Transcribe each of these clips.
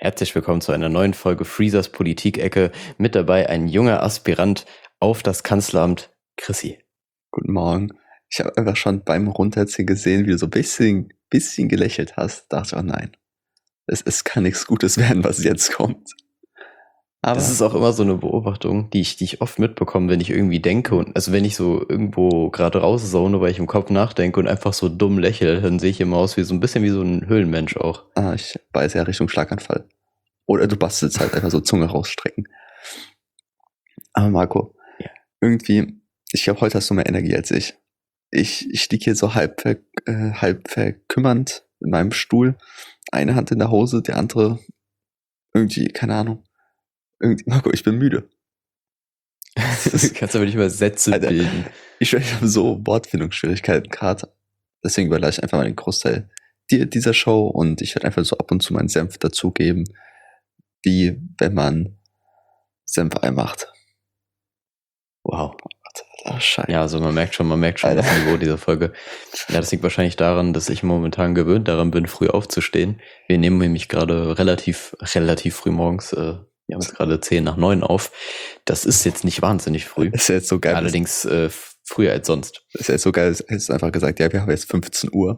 Herzlich willkommen zu einer neuen Folge Freezers Politik-Ecke. Mit dabei ein junger Aspirant auf das Kanzleramt, Chrissy. Guten Morgen. Ich habe einfach schon beim Runterziehen gesehen, wie du so ein bisschen gelächelt hast. Dachte ich, oh nein, es kann nichts Gutes werden, was jetzt kommt. Aber Das ist auch immer so eine Beobachtung, die ich oft mitbekomme, wenn ich irgendwie denke und also wenn ich so irgendwo gerade rauszone, weil ich im Kopf nachdenke und einfach so dumm lächle, dann sehe ich immer aus wie so ein bisschen wie so ein Höhlenmensch auch. ich weiß ja Richtung Schlaganfall. Oder du bastelst halt einfach so Zunge rausstrecken. Aber Marco, Ja. irgendwie, ich glaube, heute hast du mehr Energie als ich. Ich liege hier so halb verkümmernd in meinem Stuhl. Eine Hand in der Hose, die andere irgendwie, keine Ahnung. Marco, ich bin müde. Du kannst aber nicht mal Sätze Alter, bilden. ich habe so Wortfindungsschwierigkeiten gerade. Deswegen überlasse ich einfach mal den Großteil dieser Show und ich werde einfach so ab und zu meinen Senf dazugeben, wie wenn man Senfei macht. Wow. Ach, Scheiße. Ja, also man merkt schon Alter. das Niveau dieser Folge. Ja, das liegt wahrscheinlich daran, dass ich momentan gewöhnt daran bin, früh aufzustehen. Wir nehmen nämlich gerade relativ früh morgens, wir haben jetzt gerade 8:50 auf. Das ist jetzt nicht wahnsinnig früh. Ist ja jetzt so geil. Allerdings früher als sonst. Ist ja jetzt so geil, hättest du einfach gesagt, ja, wir haben jetzt 15 Uhr.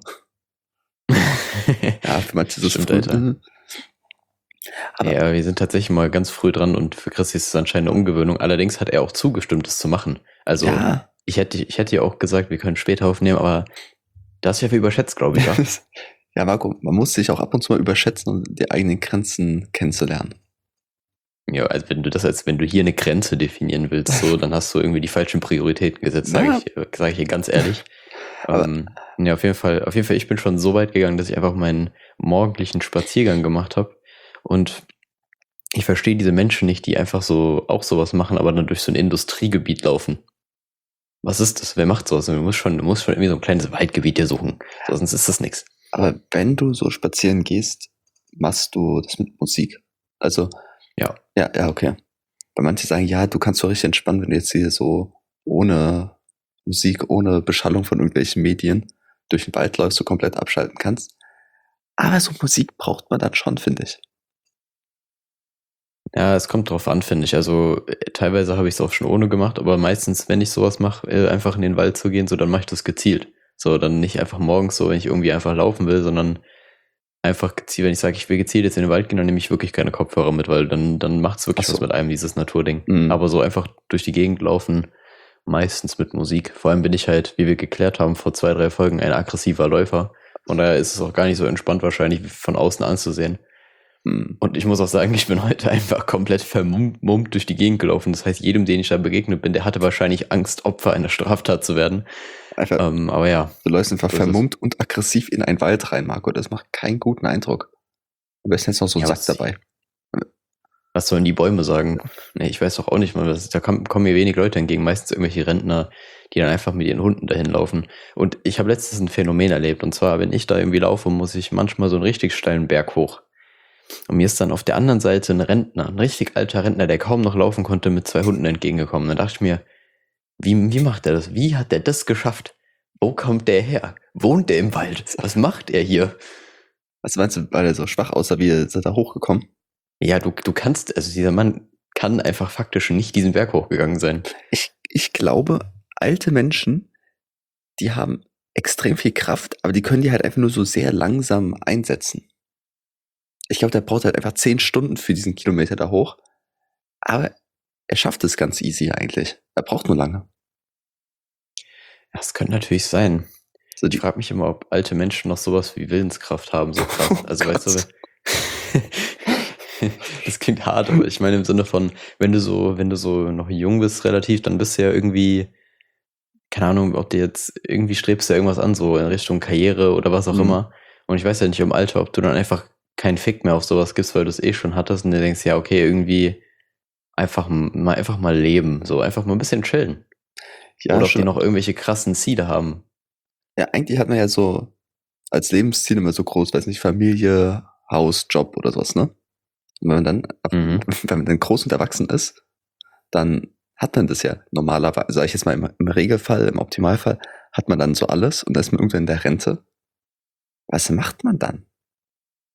Ja, für manche ist es Stimmt, früh. Alter. Aber Ja, wir sind tatsächlich mal ganz früh dran und für Christi ist es anscheinend eine Umgewöhnung. Allerdings hat er auch zugestimmt, das zu machen. Also ja, ich hätte ja auch gesagt, wir können später aufnehmen, aber das ist ja viel überschätzt, glaube ich, ja. ja, Marco, man muss sich auch ab und zu mal überschätzen, um die eigenen Grenzen kennenzulernen. Ja, also wenn du hier eine Grenze definieren willst, so, dann hast du irgendwie die falschen Prioritäten gesetzt, Na. sag ich hier ganz ehrlich. Aber- Ja, auf jeden Fall, ich bin schon so weit gegangen, dass ich einfach meinen morgendlichen Spaziergang gemacht habe. Und ich verstehe diese Menschen nicht, die einfach so auch sowas machen, aber dann durch so ein Industriegebiet laufen. Was ist das? Wer macht sowas? Du musst schon irgendwie so ein kleines Waldgebiet dir suchen. So, sonst ist das nichts. Aber wenn du so spazieren gehst, machst du das mit Musik. Also, Ja. ja, okay. Weil manche sagen, ja, du kannst so richtig entspannen, wenn du jetzt hier so ohne Musik, ohne Beschallung von irgendwelchen Medien durch den Wald läufst, so komplett abschalten kannst. Aber so Musik braucht man dann schon, finde ich. Ja, es kommt drauf an, finde ich. Also teilweise habe ich es auch schon ohne gemacht, aber meistens, wenn ich sowas mache, einfach in den Wald zu gehen, so dann mache ich das gezielt. So, dann nicht einfach morgens so, wenn ich irgendwie einfach laufen will, sondern einfach gezielt, wenn ich sage, ich will gezielt jetzt in den Wald gehen, dann nehme ich wirklich keine Kopfhörer mit, weil dann macht es wirklich Ach so. was mit einem, dieses Naturding. Mhm. Aber so einfach durch die Gegend laufen, meistens mit Musik. Vor allem bin ich halt, wie wir geklärt haben, vor 2, 3 Folgen ein aggressiver Läufer. Und daher ist es auch gar nicht so entspannt wahrscheinlich von außen anzusehen. Mhm. Und ich muss auch sagen, ich bin heute einfach komplett vermummt durch die Gegend gelaufen. Das heißt, jedem, den ich da begegnet bin, der hatte wahrscheinlich Angst, Opfer einer Straftat zu werden. Einfach, Aber ja. du läufst einfach so ist es. vermummt und aggressiv in einen Wald rein, Marco. Das macht keinen guten Eindruck. Am besten jetzt noch so ein Ja, Sack was- dabei. Was sollen die Bäume sagen? Nee, ich weiß doch auch nicht mal. Da kommen mir wenig Leute entgegen. Meistens irgendwelche Rentner, die dann einfach mit ihren Hunden dahin laufen. Und ich habe letztens ein Phänomen erlebt. Und zwar, wenn ich da irgendwie laufe, muss ich manchmal so einen richtig steilen Berg hoch. Und mir ist dann auf der anderen Seite ein richtig alter Rentner, der kaum noch laufen konnte, mit 2 Hunden entgegengekommen. Dann dachte ich mir, wie macht er das? Wie hat er das geschafft? Wo kommt der her? Wohnt der im Wald? Was macht er hier? Was meinst du, weil er so schwach aussah, wie ist er da hochgekommen? Ja, du kannst, also dieser Mann kann einfach faktisch nicht diesen Berg hochgegangen sein. Ich glaube, alte Menschen, die haben extrem viel Kraft, aber die können die halt einfach nur so sehr langsam einsetzen. Ich glaube, der braucht halt einfach 10 Stunden für diesen Kilometer da hoch. Aber er schafft es ganz easy eigentlich. Er braucht nur lange. Das könnte natürlich sein. So Ich die, frage mich immer, ob alte Menschen noch sowas wie Willenskraft haben, so krass. Oh Also weißt Gott. du, das klingt hart, aber ich meine im Sinne von, wenn du so noch jung bist relativ, dann bist du ja irgendwie, keine Ahnung, ob du jetzt irgendwie strebst du ja irgendwas an, so in Richtung Karriere oder was auch Mhm. immer. Und ich weiß ja nicht im Alter, ob du dann einfach keinen Fick mehr auf sowas gibst, weil du es eh schon hattest und du denkst, ja, okay, irgendwie einfach mal leben, so einfach mal ein bisschen chillen. Ja, Oder ob die schon. noch irgendwelche krassen Ziele haben. Ja, eigentlich hat man ja so als Lebensziel immer so groß, weiß nicht, Familie, Haus, Job oder sowas, ne? Und wenn man dann, Mhm. wenn man dann groß und erwachsen ist, dann hat man das ja normalerweise, sage ich jetzt mal im Regelfall, im Optimalfall, hat man dann so alles und dann ist man irgendwann in der Rente. Was macht man dann?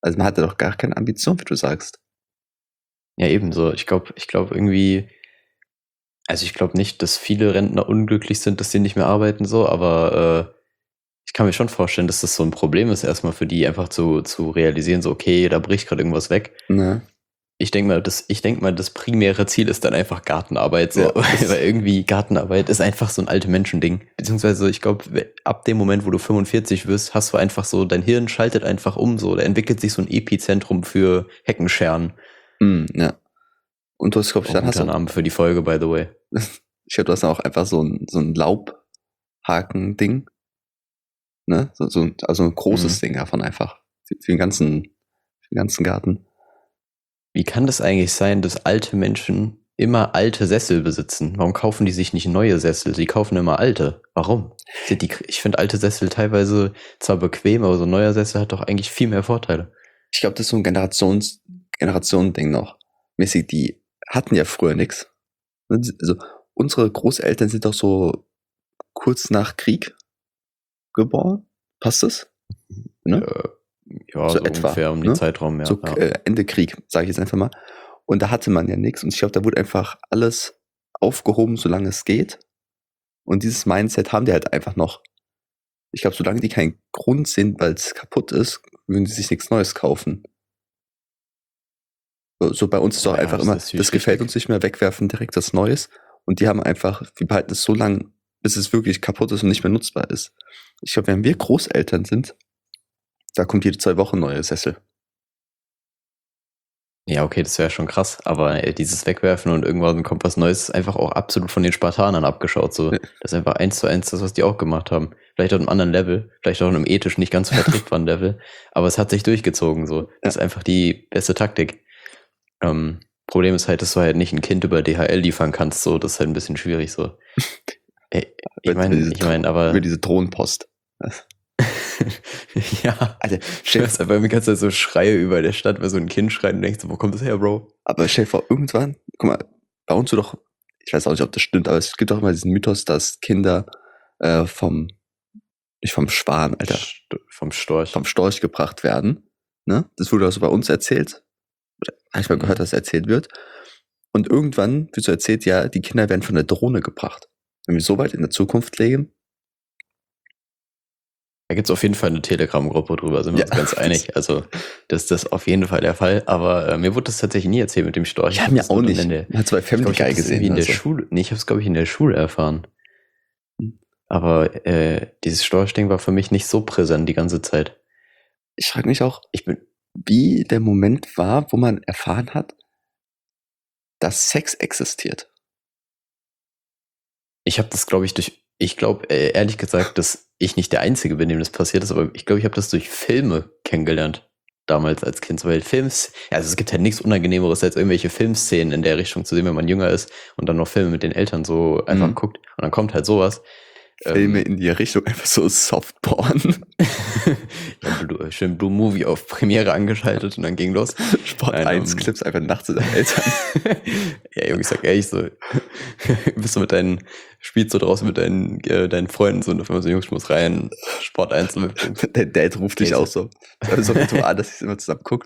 Also man hatte doch gar keine Ambition, wie du sagst. Ja, ebenso. Ich glaube irgendwie, also ich glaube nicht, dass viele Rentner unglücklich sind, dass sie nicht mehr arbeiten, so, aber ich kann mir schon vorstellen, dass das so ein Problem ist, erstmal für die einfach zu realisieren, so, okay, da bricht gerade irgendwas weg. Ne? Ich denke mal, das primäre Ziel ist dann einfach Gartenarbeit, so, Ja, weil irgendwie Gartenarbeit ist einfach so ein alte Menschending. Beziehungsweise, ich glaube, ab dem Moment, wo du 45 wirst, hast du einfach so, dein Hirn schaltet einfach um, so, da entwickelt sich so ein Epizentrum für Heckenscheren. Ja. Und du hast, glaube ich, Auch dann hast guter du, Name für die Folge, by the way. ich glaube, du hast dann auch einfach so ein Laubhaken-Ding. Ne? Also ein großes Ding davon einfach. Für den ganzen Garten. Wie kann das eigentlich sein, dass alte Menschen immer alte Sessel besitzen? Warum kaufen die sich nicht neue Sessel? Sie kaufen immer alte. Warum? Ich finde alte Sessel teilweise zwar bequem, aber so ein neuer Sessel hat doch eigentlich viel mehr Vorteile. Ich glaube, das ist so ein Generationending noch. Mäßig, die hatten ja früher nichts. Also unsere Großeltern sind doch so kurz nach Krieg geboren. Passt das? Ne? Ja, so etwa, ungefähr um den Zeitraum, ja. So Ende Krieg, sage ich jetzt einfach mal. Und da hatte man ja nichts. Und ich glaube, da wurde einfach alles aufgehoben, solange es geht. Und dieses Mindset haben die halt einfach noch. Ich glaube, solange die keinen Grund sehen, weil es kaputt ist, würden sie sich nichts Neues kaufen. So bei uns ist doch einfach immer, das gefällt uns nicht mehr, wegwerfen, direkt das Neues. Und die haben einfach, wir behalten es so lange, bis es wirklich kaputt ist und nicht mehr nutzbar ist. Ich glaube, wenn wir Großeltern sind, da kommt jede 2 Wochen neue Sessel. Ja, okay, das wäre schon krass. Aber dieses Wegwerfen und irgendwann kommt was Neues, ist einfach auch absolut von den Spartanern abgeschaut. So. Das ist einfach 1:1 das, was die auch gemacht haben. Vielleicht auf einem anderen Level, vielleicht auch auf einem ethisch nicht ganz vertretbaren Level. Aber es hat sich durchgezogen. So. Das ist einfach die beste Taktik. Problem ist halt, dass du halt nicht ein Kind über DHL liefern kannst. So. Das ist halt ein bisschen schwierig. So. Ich meine, aber... Über diese Drohnenpost. Ja, also ich weiß einfach mir ganze Zeit so Schreie über der Stadt, weil so ein Kind schreit und denkst, wo kommt das her, Bro? Aber stell dir vor, irgendwann, guck mal, bei uns so doch, ich weiß auch nicht, ob das stimmt, aber es gibt doch immer diesen Mythos, dass Kinder nicht vom Schwan, Alter, vom Storch gebracht werden. Ne? Das wurde also bei uns erzählt. Habe ich mal gehört, dass erzählt wird. Und irgendwann wird so erzählt, ja, die Kinder werden von der Drohne gebracht. Wenn wir so weit in der Zukunft leben. Da gibt es auf jeden Fall eine Telegram-Gruppe drüber, sind wir uns ganz einig. Also, das ist auf jeden Fall der Fall. Aber mir wurde das tatsächlich nie erzählt mit dem Storch. Ja, mir auch nicht. Man hat zwei Family Guy gesehen. In der Schule. Nee, ich habe es, glaube ich, in der Schule erfahren. Aber dieses Storchding war für mich nicht so präsent die ganze Zeit. Ich frage mich auch, wie der Moment war, wo man erfahren hat, dass Sex existiert. Ich habe das, glaube ich glaube, ehrlich gesagt, dass ich nicht der Einzige bin, dem das passiert ist, aber ich glaube, ich habe das durch Filme kennengelernt. Damals als Kind, weil also es gibt halt nichts Unangenehmeres als irgendwelche Filmszenen in der Richtung zu sehen, wenn man jünger ist und dann noch Filme mit den Eltern so einfach guckt und dann kommt halt sowas. Filme in die Richtung, einfach so Softporn. Ja, schön Blue Movie auf Premiere angeschaltet und dann ging los. Sport 1 Clips einfach nachts zu deinen Eltern. Ja, Junge, ich sag ehrlich so, bist du spielst so draußen mit deinen Freunden so und auf einmal so, Jungs, ich muss rein, Sport 1. Der Dad ruft dich auch so. So ein Ritual, dass ihr immer zusammen guckt.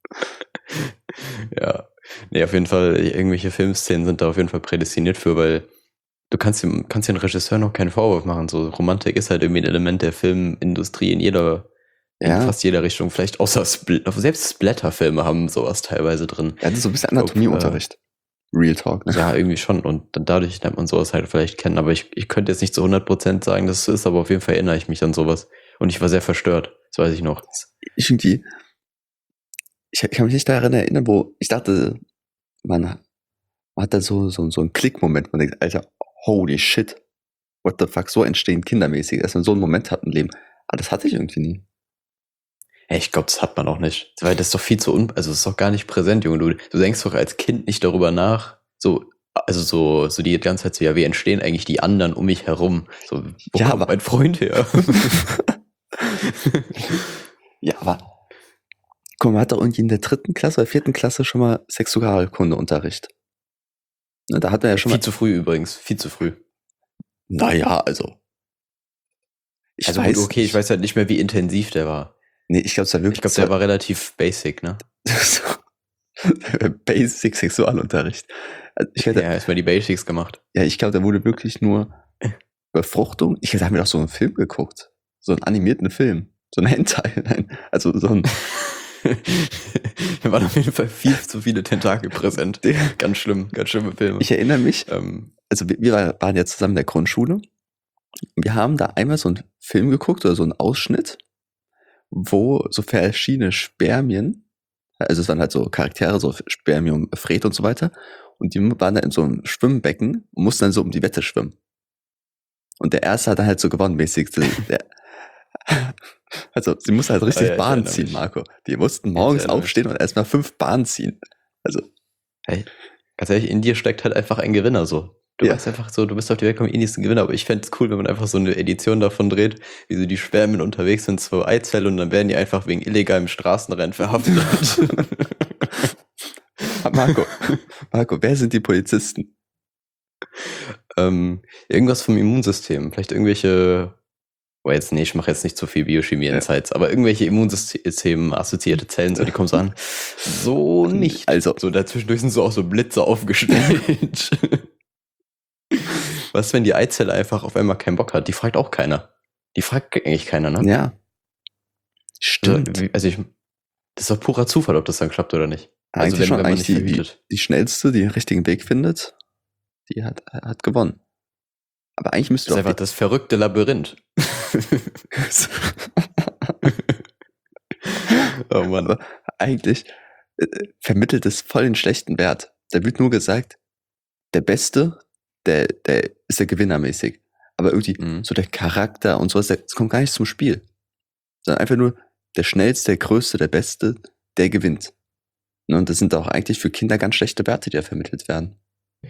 Ja, nee, auf jeden Fall, irgendwelche Filmszenen sind da auf jeden Fall prädestiniert für, weil du kannst dem Regisseur noch keinen Vorwurf machen. So Romantik ist halt irgendwie ein Element der Filmindustrie in fast jeder Richtung. Vielleicht außer selbst Splatter-Filme haben sowas teilweise drin. Ja, das ist so ein bisschen Anatomieunterricht. Real Talk. Ne? Ja, irgendwie schon. Und dann dadurch lernt man sowas halt vielleicht kennen. Aber ich könnte jetzt nicht zu 100% sagen, dass es ist, aber auf jeden Fall erinnere ich mich an sowas. Und ich war sehr verstört. Das weiß ich noch. Ich kann mich nicht daran erinnern, wo ich dachte, man hat da so einen Klickmoment. Man denkt, Alter, holy shit, what the fuck, so entstehen kindermäßig, dass man so einen Moment hat im Leben. Aber das hatte ich irgendwie nie. Ja, ich glaube, das hat man auch nicht. Weil das ist doch viel zu also das ist doch gar nicht präsent, Junge. Du denkst doch als Kind nicht darüber nach, so die ganze Zeit so, ja, wie entstehen eigentlich die anderen um mich herum? So, wo kommt mein Freund her? Ja, aber guck mal, man hat doch irgendwie in der 3. Klasse oder 4. Klasse schon mal Sexualkundeunterricht. Ne, da hat man ja schon viel zu früh übrigens, viel zu früh. Naja, also. Ich weiß halt nicht mehr, wie intensiv der war. Nee, ich glaube, es war Ich wirklich glaube, der war relativ basic, ne? so Basic Sexualunterricht. Also ich glaube, Ja, erstmal die Basics gemacht. ja, ich glaube, da wurde wirklich nur Befruchtung. Ich glaube, da haben wir doch so einen Film geguckt. So einen animierten Film. So ein Hentai. Nein, also so ein. Da waren auf jeden Fall viel zu viele Tentakel präsent. Ganz schlimm, ganz schlimme Filme. Ich erinnere mich, Ähm, also wir waren ja zusammen in der Grundschule. Wir haben da einmal so einen Film geguckt oder so einen Ausschnitt, wo so verschiedene Spermien, also es waren halt so Charaktere, so Spermium, Fred und so weiter, und die waren da in so einem Schwimmbecken und mussten dann so um die Wette schwimmen. Und der Erste hat dann halt so gewonnen, mäßig. Also sie mussten halt richtig ja, ich Bahn erinnere ziehen, mich. Marco. Die mussten morgens erinnere mich. aufstehen und erstmal 5 Bahnen ziehen. Also, Hey, ganz ehrlich, in dir steckt halt einfach ein Gewinner so. Du Ja. weißt einfach so, du bist auf die Welt gekommen, nächsten Gewinner, aber ich fände es cool, wenn man einfach so eine Edition davon dreht, wie so die Spermien unterwegs sind, so Eizelle, und dann werden die einfach wegen illegalem Straßenrennen verhaftet. Marco, wer sind die Polizisten? Irgendwas vom Immunsystem, vielleicht irgendwelche, ich mache jetzt nicht zu viel Biochemie-Insights, aber irgendwelche Immunsystem-assoziierte Zellen, so, die kommen so an. So nicht. Also, So dazwischendurch sind so auch so Blitze aufgestellt. Was, wenn die Eizelle einfach auf einmal keinen Bock hat? Die fragt auch keiner. Die fragt eigentlich keiner, ne? ja. Stimmt. Also das ist doch purer Zufall, ob das dann klappt oder nicht. Eigentlich schon, man eigentlich nicht verhütet. die schnellste, die den richtigen Weg findet, die hat gewonnen. Aber eigentlich müsste Das ist doch einfach das verrückte Labyrinth. Oh Mann. Aber eigentlich vermittelt es voll den schlechten Wert. Da wird nur gesagt, der Beste, der ist der Gewinner mäßig. Aber irgendwie so der Charakter und sowas, das kommt gar nicht zum Spiel. Sondern einfach nur der Schnellste, der Größte, der Beste, der gewinnt. Und das sind auch eigentlich für Kinder ganz schlechte Werte, die da vermittelt werden.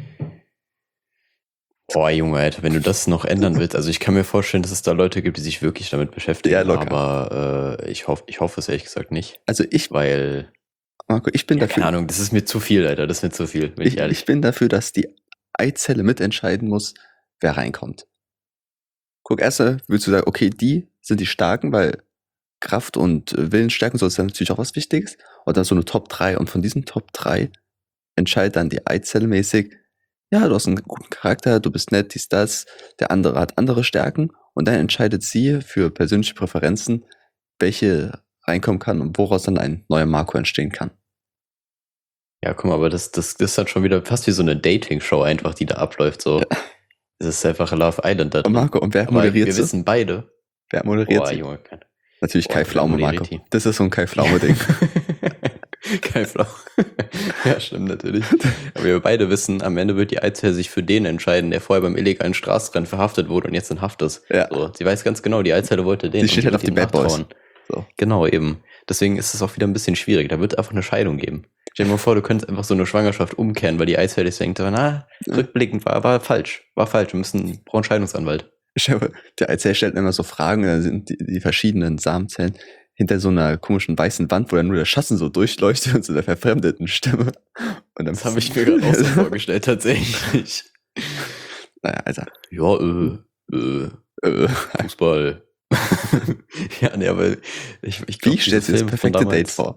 Boah, Junge, Alter, wenn du das noch ändern willst, also ich kann mir vorstellen, dass es da Leute gibt, die sich wirklich damit beschäftigen, Ja, locker. aber ich hoffe es ehrlich gesagt nicht. Also weil, Marco, ich bin dafür. Keine Ahnung, das ist mir zu viel, Alter, das ist mir zu viel, bin ich ehrlich. Ich bin dafür, dass die Eizelle mitentscheiden muss, wer reinkommt. Guck, erst willst du sagen, okay, die sind die Starken, weil Kraft und Willensstärken, so ist dann natürlich auch was Wichtiges. Und dann so eine Top 3. Und von diesen Top 3 entscheidet dann die Eizelle mäßig, ja, du hast einen guten Charakter, du bist nett, dies, das, der andere hat andere Stärken. Und dann entscheidet sie für persönliche Präferenzen, welche reinkommen kann und woraus dann ein neuer Marco entstehen kann. Ja, guck mal, aber das ist dann schon wieder fast wie so eine Dating-Show einfach, die da abläuft, so. Das ist einfach Love Island da drin. Marco, und wer aber moderiert wir wissen beide. Wer moderiert Boah, sie? Junge. Natürlich Kai Pflaume, Marco. Das ist so ein Kai Pflaume-Ding. Kai Pflaume. Ja, stimmt natürlich. Aber wir beide wissen, am Ende wird die Eizelle sich für den entscheiden, der vorher beim illegalen Straßenrennen verhaftet wurde und jetzt in Haft ist. Ja. So, sie weiß ganz genau, die Eizelle wollte den. Sie steht halt auf die Bad Boys. So. Genau, eben. Deswegen ist es auch wieder ein bisschen schwierig. Da wird einfach eine Scheidung geben. Stell dir mal vor, du könntest einfach so eine Schwangerschaft umkehren, weil die Eizelle denkt, rückblickend war falsch. War falsch, wir brauchen einen Scheidungsanwalt. Der Eizelle stellt immer so Fragen, da sind die verschiedenen Samenzellen hinter so einer komischen weißen Wand, wo dann nur der Schatten so durchleuchtet und so der verfremdeten Stimme. Und dann das habe ich mir gerade auch so vorgestellt, tatsächlich. Naja, Alter. Ja, Fußball. Ja, nee, aber ich glaube, wie stellst du das perfekte Date vor?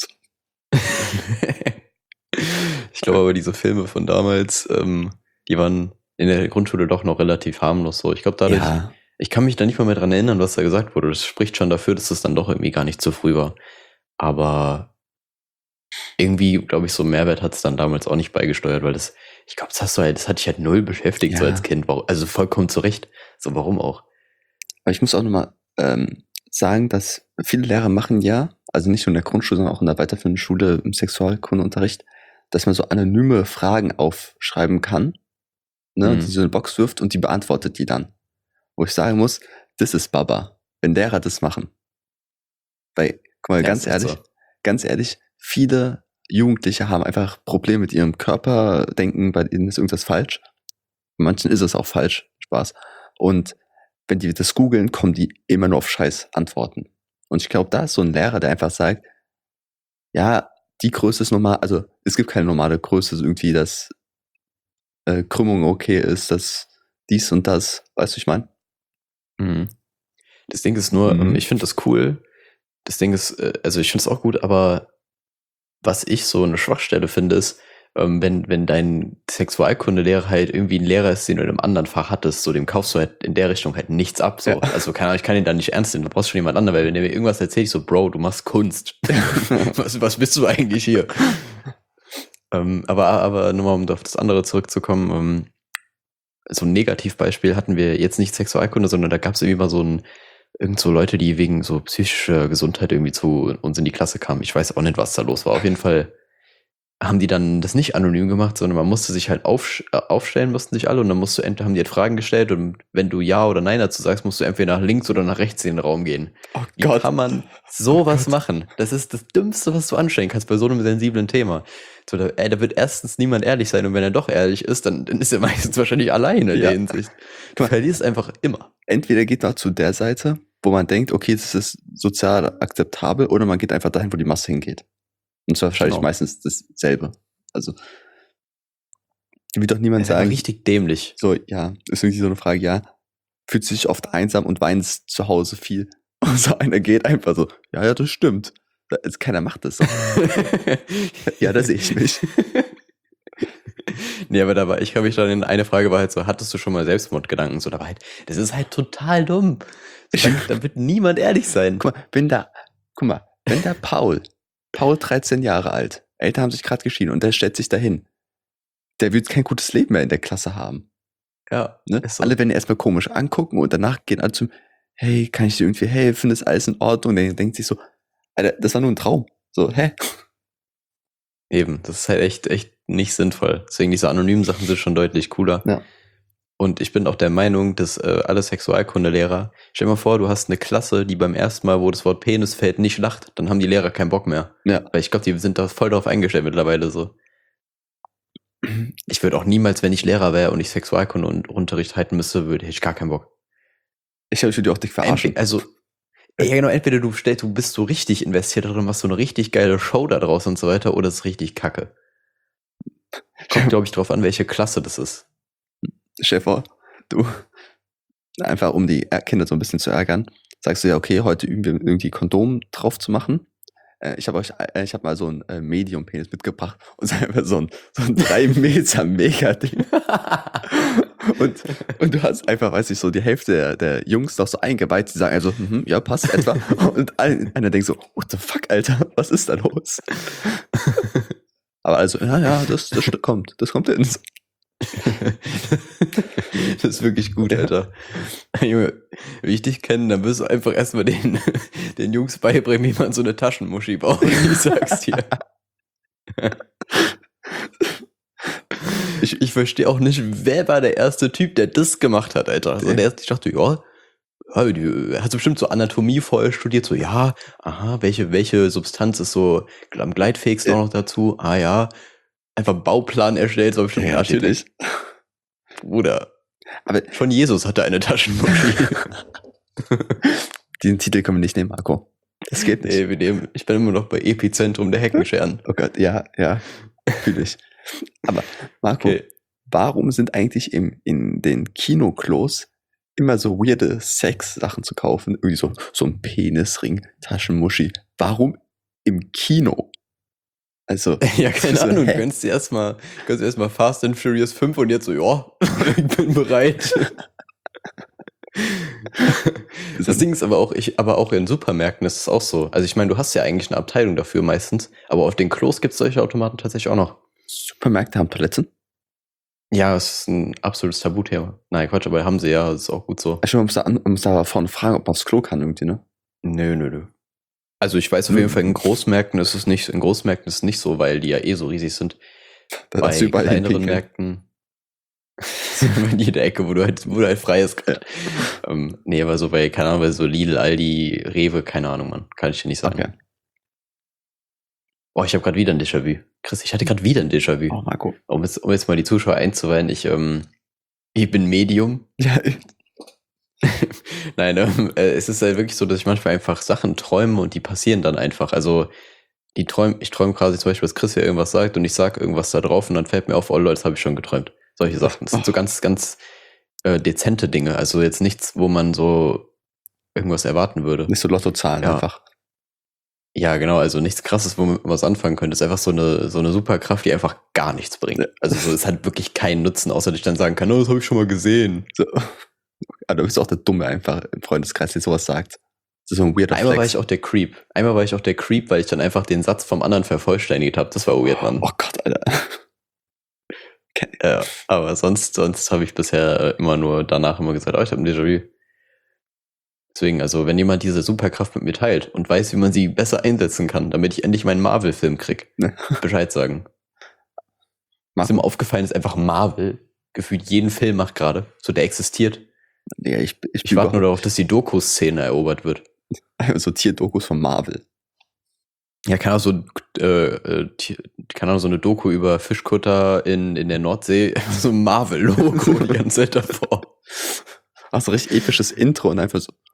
Ich glaube aber, diese Filme von damals, die waren in der Grundschule doch noch relativ harmlos so. Ich glaube dadurch, ich kann mich da nicht mal mehr dran erinnern, was da gesagt wurde. Das spricht schon dafür, dass es dann doch irgendwie gar nicht zu früh war. Aber irgendwie, glaube ich, so Mehrwert hat es dann damals auch nicht beigesteuert, weil ich glaube, das hat dich halt null beschäftigt, so als Kind. Also vollkommen zurecht. So, warum auch? Aber ich muss auch nochmal sagen, dass viele Lehrer machen also nicht nur in der Grundschule, sondern auch in der weiterführenden Schule im Sexualkundeunterricht, dass man so anonyme Fragen aufschreiben kann, ne, die so eine Box wirft und die beantwortet die dann. Wo ich sagen muss, das ist Baba, wenn Lehrer das machen. Weil, guck mal, ganz ehrlich, viele Jugendliche haben einfach Probleme mit ihrem Körper, denken, bei ihnen ist irgendwas falsch. Bei manchen ist es auch falsch, Spaß. Und wenn die das googeln, kommen die immer nur auf scheiß Antworten. Und ich glaube, da ist so ein Lehrer, der einfach sagt, ja, die Größe ist normal, also es gibt keine normale Größe, so irgendwie, dass Krümmung okay ist, dass dies und das, weißt du, ich meine? Das Ding ist nur, ich finde das cool, das Ding ist, also ich finde es auch gut, aber was ich so eine Schwachstelle finde, ist, wenn dein Sexualkundelehrer halt irgendwie ein Lehrer ist, den du in einem anderen Fach hattest, so dem kaufst du halt in der Richtung halt nichts ab. So. Ja. Also keine Ahnung, ich kann ihn da nicht ernst nehmen, du brauchst schon jemand anderen, weil wenn der mir irgendwas erzählt, ich so, Bro, du machst Kunst. was bist du eigentlich hier? Aber nur mal, um auf das andere zurückzukommen, so ein Negativbeispiel hatten wir jetzt nicht Sexualkunde, sondern da gab es irgendwie mal irgend so Leute, die wegen so psychischer Gesundheit irgendwie zu uns in die Klasse kamen. Ich weiß auch nicht, was da los war. Auf jeden Fall haben die dann das nicht anonym gemacht, sondern man musste sich halt aufstellen, mussten sich alle, und dann haben die halt Fragen gestellt, und wenn du Ja oder Nein dazu sagst, musst du entweder nach links oder nach rechts in den Raum gehen. Oh Wie Gott. kann man sowas machen? Das ist das Dümmste, was du anstellen kannst bei so einem sensiblen Thema. So, da wird erstens niemand ehrlich sein, und wenn er doch ehrlich ist, dann ist er meistens wahrscheinlich alleine in der Hinsicht. Du verlierst einfach immer. Entweder geht man zu der Seite, wo man denkt, okay, das ist sozial akzeptabel, oder man geht einfach dahin, wo die Masse hingeht. Und zwar wahrscheinlich meistens dasselbe. Also, will doch niemand sagen. Richtig dämlich. So, ja, ist irgendwie so eine Frage, ja, fühlt sich oft einsam und weint zu Hause viel. Und so einer geht einfach so, ja, das stimmt. Keiner macht das so. Ja, da sehe ich mich. Nee, aber ich kann mich dann in eine Frage war halt so, hattest du schon mal Selbstmordgedanken? So, dabei, das ist halt total dumm. Da wird niemand ehrlich sein. Guck mal, wenn da Paul 13 Jahre alt, Eltern haben sich gerade geschieden und der stellt sich dahin, der wird kein gutes Leben mehr in der Klasse haben. Ja. Ne? So. Alle werden ihn erstmal komisch angucken und danach gehen alle zum, hey, kann ich dir irgendwie helfen? Ist alles in Ordnung? Und der denkt sich so, Alter, das war nur ein Traum. So, hä? Eben, das ist halt echt nicht sinnvoll. Deswegen diese anonymen Sachen sind schon deutlich cooler. Ja. Und ich bin auch der Meinung, dass alle Sexualkundelehrer, stell dir mal vor, du hast eine Klasse, die beim ersten Mal, wo das Wort Penis fällt, nicht lacht, dann haben die Lehrer keinen Bock mehr. Ja. Weil ich glaube, die sind da voll drauf eingestellt mittlerweile so. Ich würde auch niemals, wenn ich Lehrer wäre und ich Sexualkunde und Unterricht halten müsste, hätte ich gar keinen Bock. Ich würde auch dich verarschen. Ja genau, entweder du bist so richtig investiert darin, machst so eine richtig geile Show da draus und so weiter, oder es ist richtig kacke. Kommt, glaube ich, drauf an, welche Klasse das ist. Stell dir vor, du, einfach um die Kinder so ein bisschen zu ärgern, sagst du ja, okay, heute üben wir irgendwie Kondom drauf zu machen. Ich habe mal so ein Medium-Penis mitgebracht und es ist einfach so ein 3 Meter Mega-Ding. und du hast einfach, weiß ich, so die Hälfte der Jungs noch so eingeweiht, die sagen also, ja, passt etwa. Und einer denkt so, what the fuck, Alter, was ist da los? Aber also, ja, das kommt hin. Das ist wirklich gut, Alter. Junge, wie ich dich kenne, dann wirst du einfach erstmal den Jungs beibringen, wie man so eine Taschenmuschi baut. Ich sag's dir. Ich verstehe auch nicht, wer war der erste Typ, der das gemacht hat, Alter. Also ich dachte, ja, er hat bestimmt so Anatomie vorher studiert, so, ja, aha, welche Substanz ist so am gleitfähigsten noch dazu? Ah ja, einfach einen Bauplan erstellt, so bestimmt. Ja, natürlich. Bruder. Aber schon Jesus hatte eine Taschenmuschi. Diesen Titel können wir nicht nehmen, Marco. Das geht nicht. Nee, ich bin immer noch bei Epizentrum der Heckenscheren. Oh Gott, ja, natürlich. Aber Marco, warum sind eigentlich in den Kinoklos immer so weirde Sex-Sachen zu kaufen? Irgendwie so ein Penisring, Taschenmuschi. Warum im Kino? Also, ja, keine Ahnung, du kannst erstmal Fast and Furious 5 und jetzt so, ja, ich bin bereit. Das Ding ist aber auch in Supermärkten ist es auch so. Also ich meine, du hast ja eigentlich eine Abteilung dafür meistens, aber auf den Klos gibt es solche Automaten tatsächlich auch noch. Supermärkte haben Toiletten? Ja, es ist ein absolutes Tabuthema. Nein, Quatsch, aber haben sie ja, das ist auch gut so. Ich muss da vorne fragen, ob man aufs Klo kann irgendwie, ne? Nö. Also ich weiß auf jeden Fall, in Großmärkten ist es nicht so, weil die ja so riesig sind. Bei kleineren Märkten in jeder Ecke, wo du halt frei ist. Nee, aber so bei, keine Ahnung, bei so Lidl, Aldi, Rewe, keine Ahnung, Mann. Kann ich dir nicht sagen. Okay. Oh, ich habe gerade wieder ein Déjà-vu. Chris, ich hatte gerade wieder ein Déjà-vu. Oh, Marco. Um jetzt mal die Zuschauer einzuweihen, ich bin Medium. Ja. Nein, es ist halt wirklich so, dass ich manchmal einfach Sachen träume und die passieren dann einfach. Also ich träume quasi zum Beispiel, dass Chris ja irgendwas sagt und ich sage irgendwas da drauf und dann fällt mir auf, oh Leute, das habe ich schon geträumt. Solche Sachen. Das sind so ganz, ganz dezente Dinge. Also jetzt nichts, wo man so irgendwas erwarten würde. Nicht so Lottozahlen Ja. einfach. Ja, genau, also nichts Krasses, womit man was anfangen könnte. Es ist einfach so eine Superkraft, die einfach gar nichts bringt. Also so, es hat wirklich keinen Nutzen, außer dass ich dann sagen kann, oh, das habe ich schon mal gesehen. So. Aber du bist auch der Dumme einfach im Freundeskreis, der sowas sagt. Das ist so ein weirder Einmal war Flex. ich auch der Creep. Weil ich dann einfach den Satz vom anderen vervollständigt habe. Das war weird, Mann. Oh Gott, Alter. Ja, aber sonst habe ich bisher immer nur danach immer gesagt, oh, ich habe ein Déjà-vu. Deswegen, also wenn jemand diese Superkraft mit mir teilt und weiß, wie man sie besser einsetzen kann, damit ich endlich meinen Marvel-Film krieg, Ne. Bescheid sagen. Mach Was mir aufgefallen ist, einfach Marvel gefühlt jeden Film macht gerade. So, der existiert. Ja, ich Ich warte nur darauf, dass die Doku-Szene erobert wird. so Tierdokus von Marvel. Ja, kann auch so eine Doku über Fischkutter in der Nordsee, so ein Marvel-Logo die ganze Zeit davor. Ach, so richtig episches Intro und einfach so.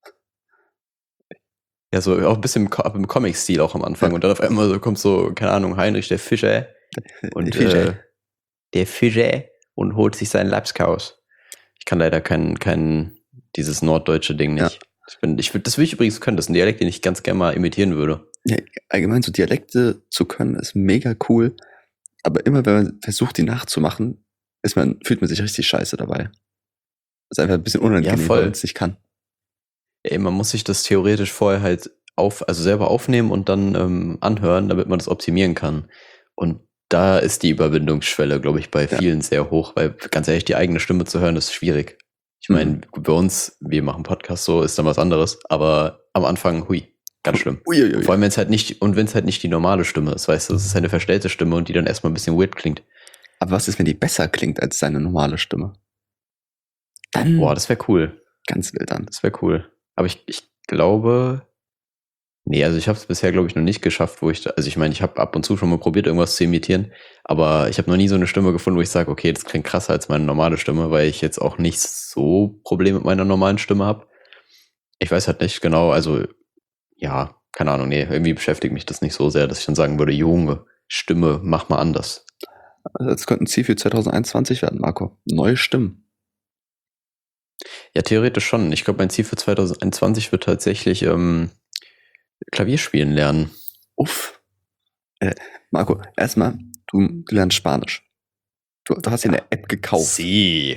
Ja, so auch ein bisschen im Comic-Stil auch am Anfang. Und dann auf einmal so kommt so, keine Ahnung, Heinrich der Fischer und der Fischer und holt sich seinen Lapskaus. Ich kann leider kein dieses norddeutsche Ding nicht. Ja. Das will ich übrigens können. Das ist ein Dialekt, den ich ganz gerne mal imitieren würde. Ja, allgemein so Dialekte zu können, ist mega cool. Aber immer wenn man versucht, die nachzumachen, fühlt man sich richtig scheiße dabei. Das ist einfach ein bisschen unangenehm, weil man es nicht kann. Ja, man muss sich das theoretisch vorher halt selber aufnehmen und dann anhören, damit man das optimieren kann. Und da ist die Überwindungsschwelle, glaube ich, bei vielen sehr hoch, weil ganz ehrlich, die eigene Stimme zu hören, ist schwierig. Ich meine, bei uns, wir machen Podcast so, ist dann was anderes, aber am Anfang, ganz schlimm. Uiuiui. Vor allem, wenn es halt nicht die normale Stimme ist, weißt du, es ist eine verstellte Stimme und die dann erstmal ein bisschen weird klingt. Aber was ist, wenn die besser klingt als seine normale Stimme? Dann. Boah, das wäre cool. Ganz wild dann. Das wäre cool. Aber ich glaube, nee, also ich habe es bisher, glaube ich, noch nicht geschafft, ich habe ab und zu schon mal probiert, irgendwas zu imitieren, aber ich habe noch nie so eine Stimme gefunden, wo ich sage, okay, das klingt krasser als meine normale Stimme, weil ich jetzt auch nicht so Probleme mit meiner normalen Stimme habe. Ich weiß halt nicht genau, also ja, keine Ahnung, nee, irgendwie beschäftigt mich das nicht so sehr, dass ich dann sagen würde, Junge, Stimme, mach mal anders. Also das könnte ein Ziel für 2021 werden, Marco. Neue Stimmen. Ja, theoretisch schon. Ich glaube, mein Ziel für 2021 wird tatsächlich Klavier spielen lernen. Uff. Marco, erstmal, du lernst Spanisch. Du hast dir eine App gekauft. Sie.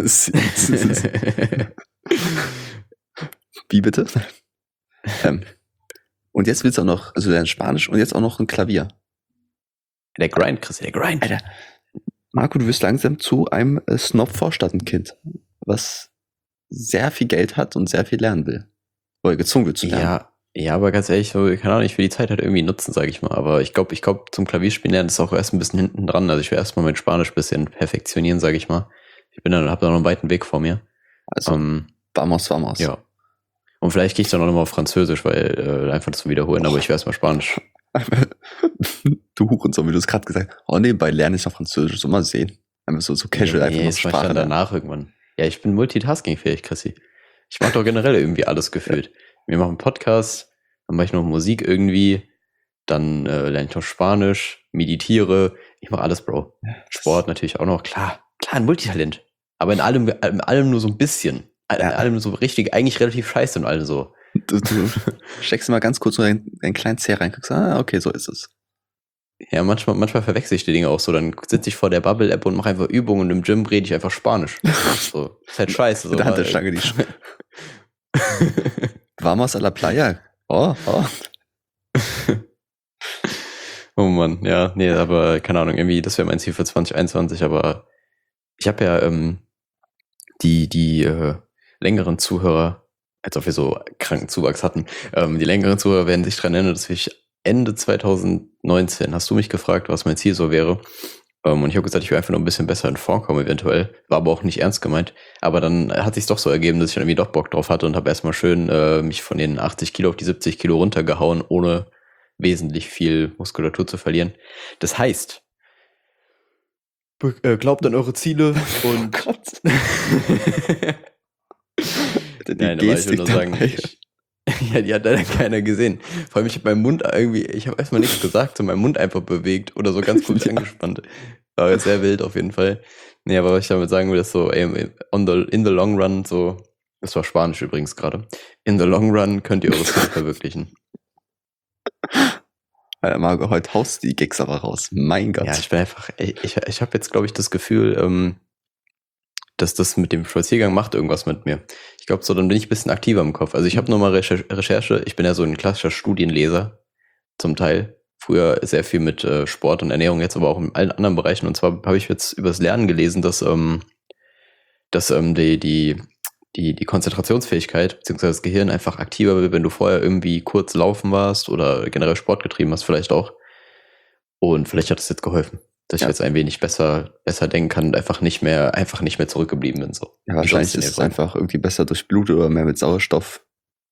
Wie bitte? Und jetzt willst du auch noch, also du lernst Spanisch und jetzt auch noch ein Klavier. Der Grind, Chris, der Grind. Alter, Marco, du wirst langsam zu einem Snob-Vorstadtenkind, was sehr viel Geld hat und sehr viel lernen will. Oder gezwungen wird zu lernen. Ja, aber ganz ehrlich, so, keine Ahnung, ich will die Zeit halt irgendwie nutzen, sage ich mal. Aber ich glaube, zum Klavierspielen lernen ist auch erst ein bisschen hinten dran. Also ich will erstmal mein Spanisch ein bisschen perfektionieren, sage ich mal. Habe da noch einen weiten Weg vor mir. Also, vamos. Ja. Und vielleicht gehe ich dann auch nochmal auf Französisch, weil einfach das zu wiederholen, aber ich will erstmal Spanisch. Du Hurensohn, wie du es gerade gesagt hast. Oh, nebenbei lerne ich noch Französisch, so mal sehen. Einfach so casual, einfach noch Sprache dann danach irgendwann. Ja, ich bin multitaskingfähig, Chrissy. Ich mache doch generell irgendwie alles gefühlt. Wir machen einen Podcast, dann mache ich noch Musik irgendwie, dann lerne ich noch Spanisch, meditiere, ich mache alles, Bro. Sport natürlich auch noch, klar, ein Multitalent. Aber in allem nur so ein bisschen. In allem so richtig, eigentlich relativ scheiße und allem so. Du steckst mal ganz kurz so einen kleinen Zeh rein, guckst, okay, so ist es. Ja, manchmal verwechsel ich die Dinge auch so. Dann sitze ich vor der Bubble-App und mache einfach Übungen und im Gym rede ich einfach Spanisch. So, ist halt scheiße. So, der Handelstange, Vamos a la playa. Oh. Oh Mann, ja, nee, aber keine Ahnung, irgendwie, das wäre mein Ziel für 2021, aber ich habe ja die längeren Zuhörer, als ob wir so kranken Zuwachs hatten, die längeren Zuhörer werden sich daran erinnern, dass ich Ende 2019, hast du mich gefragt, was mein Ziel so wäre. Und ich habe gesagt, ich will einfach nur ein bisschen besser in Form kommen eventuell. War aber auch nicht ernst gemeint. Aber dann hat sich doch so ergeben, dass ich dann irgendwie doch Bock drauf hatte und habe erstmal schön mich von den 80 Kilo auf die 70 Kilo runtergehauen, ohne wesentlich viel Muskulatur zu verlieren. Das heißt, glaubt an eure Ziele und... Oh Gott. Nein, aber ich will nur sagen... Ja, die hat leider keiner gesehen. Vor allem, ich habe meinen Mund ich habe erstmal nichts gesagt, so meinen Mund einfach bewegt oder so ganz kurz angespannt. War jetzt sehr wild auf jeden Fall. Nee, aber was ich damit sagen will, ist so, in the long run, so, das war Spanisch übrigens gerade, in the long run könnt ihr eure Ziele verwirklichen. Marco, heute haust du die Gags aber raus. Mein Gott. Ja, ich bin einfach, ich habe jetzt, glaube ich, das Gefühl, dass das mit dem Spaziergang macht irgendwas mit mir. Ich glaube, so dann bin ich ein bisschen aktiver im Kopf. Also ich habe nochmal Recherche, ich bin ja so ein klassischer Studienleser zum Teil. Früher sehr viel mit Sport und Ernährung, jetzt aber auch in allen anderen Bereichen. Und zwar habe ich jetzt über das Lernen gelesen, dass die Konzentrationsfähigkeit bzw. das Gehirn einfach aktiver wird, wenn du vorher irgendwie kurz laufen warst oder generell Sport getrieben hast, vielleicht auch. Und vielleicht hat es jetzt geholfen, dass ich jetzt ein wenig besser denken kann und einfach nicht mehr zurückgeblieben bin. So. Ja, wahrscheinlich ist es einfach irgendwie besser durchblutet oder mehr mit Sauerstoff.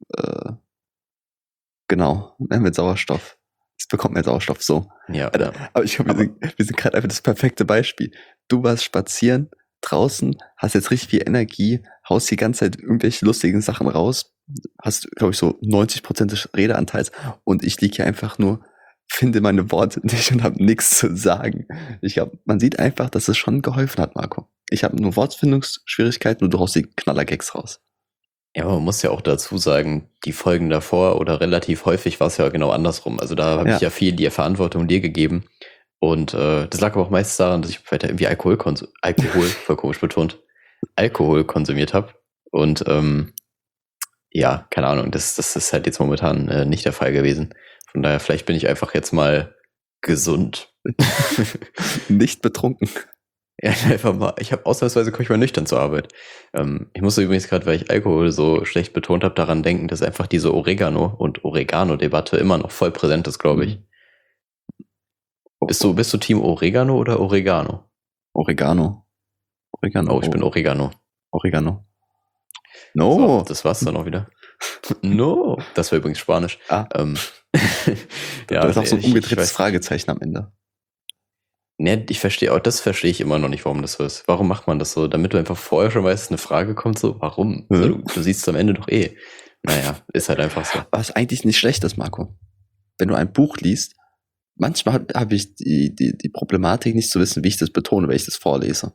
Genau, mehr mit Sauerstoff. Es bekommt mehr Sauerstoff, so. Ja, aber ich glaube, wir sind gerade einfach das perfekte Beispiel. Du warst spazieren draußen, hast jetzt richtig viel Energie, haust die ganze Zeit irgendwelche lustigen Sachen raus, hast, glaube ich, so 90% des Redeanteils und ich liege hier einfach nur, finde meine Worte nicht und habe nichts zu sagen. Ich glaube, man sieht einfach, dass es schon geholfen hat, Marco. Ich habe nur Wortfindungsschwierigkeiten und du haust die Knallergags raus. Ja, aber man muss ja auch dazu sagen, die Folgen davor oder relativ häufig war es ja genau andersrum. Also da habe ich ja viel die Verantwortung dir gegeben. Und das lag aber auch meistens daran, dass ich weiter irgendwie Alkohol, voll komisch betont, Alkohol konsumiert habe. Und ja, keine Ahnung, das ist halt jetzt momentan nicht der Fall gewesen. Von daher, vielleicht bin ich einfach jetzt mal gesund. Nicht betrunken. Ja, einfach mal, ausnahmsweise komme ich mal nüchtern zur Arbeit. Ich musste übrigens gerade, weil ich Alkohol so schlecht betont habe, daran denken, dass einfach diese Oregano- und Oregano-Debatte immer noch voll präsent ist, glaube ich. Bist du Team Oregano oder Oregano? Oregano. Oh, ich bin Oregano. No. So, das war's dann auch wieder. No. Das war übrigens Spanisch. Ja, das ist auch so ein umgedrehtes Fragezeichen am Ende. Ne, das verstehe ich immer noch nicht, warum das so ist. Warum macht man das so? Damit du einfach vorher schon weißt, eine Frage kommt so, warum? Also, du siehst es am Ende doch eh. Naja, ist halt einfach so. Was eigentlich nicht schlecht ist, Marco. Wenn du ein Buch liest, manchmal habe ich die Problematik, nicht zu wissen, wie ich das betone, wenn ich das vorlese.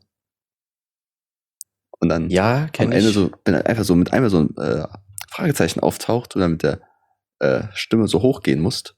Und dann am Ende so, wenn einfach so mit einmal so ein Fragezeichen auftaucht und dann mit der Stimme so hochgehen musst.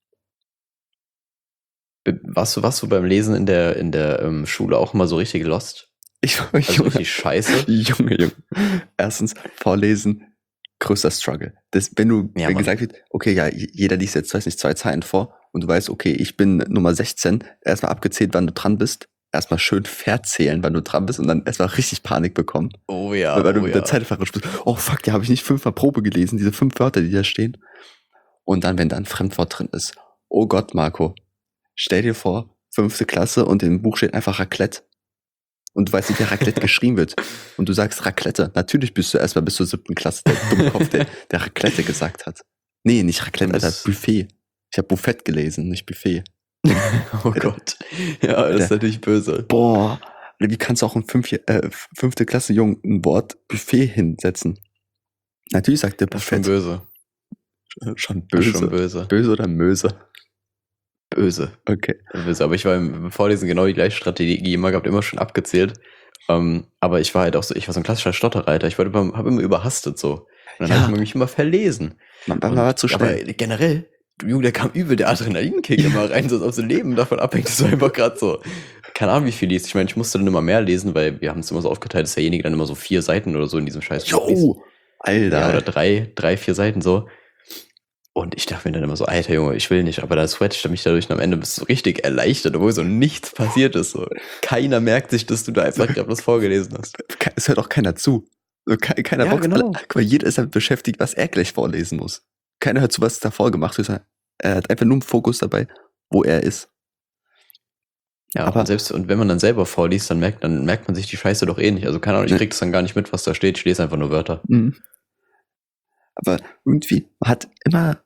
Warst du beim Lesen in der Schule auch immer so richtig lost? Also richtig scheiße? Junge. Erstens, Vorlesen, größter Struggle. Wenn gesagt wird, okay, ja, jeder liest jetzt, weiß nicht, 2 Zeilen vor und du weißt, okay, ich bin Nummer 16, erstmal abgezählt, wann du dran bist, erstmal schön verzählen, wann du dran bist und dann erstmal richtig Panik bekommen. Oh ja. Weil du mit der Zeit verrutscht bist. Oh fuck, ja, habe ich nicht 5-mal Probe gelesen, diese 5 Wörter, die da stehen. Und dann, wenn da ein Fremdwort drin ist. Oh Gott, Marco. Stell dir vor, 5. Klasse und im Buch steht einfach Raclette. Und du weißt nicht, wie Raclette geschrieben wird. Und du sagst Raclette. Natürlich bist du erstmal bis zur 7. Klasse der Dummkopf, der Raclette gesagt hat. Nee, nicht Raclette, Alter, Buffet. Ich habe Buffet gelesen, nicht Buffet. Oh Gott. Ja, das ist natürlich böse. Boah, wie kannst du auch im 5. Klasse Jungen ein Wort Buffet hinsetzen? Natürlich sagt der Buffet. Schon böse. Schon böse. Böse oder Möse? Böse. Okay. Böse. Aber ich war im Vorlesen genau die gleiche Strategie immer gehabt, immer schon abgezählt. Aber ich war halt auch so, ich war so ein klassischer Stotterreiter. Ich habe immer überhastet so. Und dann habe ich mich immer verlesen. Man war zu schnell. Aber generell, Junge, da kam übel der Adrenalinkick immer rein, so als ob das Leben davon abhängt. Das war einfach gerade so, keine Ahnung, wie viel liest. Ich meine, ich musste dann immer mehr lesen, weil wir haben es immer so aufgeteilt, dass derjenige dann immer so 4 Seiten oder so in diesem Scheiß liest. Alter. Ja, oder 3, 4 Seiten so. Und ich dachte mir dann immer so, Alter Junge, ich will nicht, aber da swatcht er mich dadurch und am Ende bist du so richtig erleichtert, obwohl so nichts passiert ist. So. Keiner merkt sich, dass du da einfach gerade was vorgelesen hast. Es hört auch keiner zu. Keiner Bock. Genau. Guck mal, jeder ist damit beschäftigt, was er gleich vorlesen muss. Keiner hört zu, was davor gemacht wird. Er hat einfach nur einen Fokus dabei, wo er ist. Ja, aber und wenn man dann selber vorliest, dann merkt man sich die Scheiße doch eh nicht. Also keine Ahnung, ich krieg das dann gar nicht mit, was da steht. Ich lese einfach nur Wörter. Mhm. Aber irgendwie, man hat immer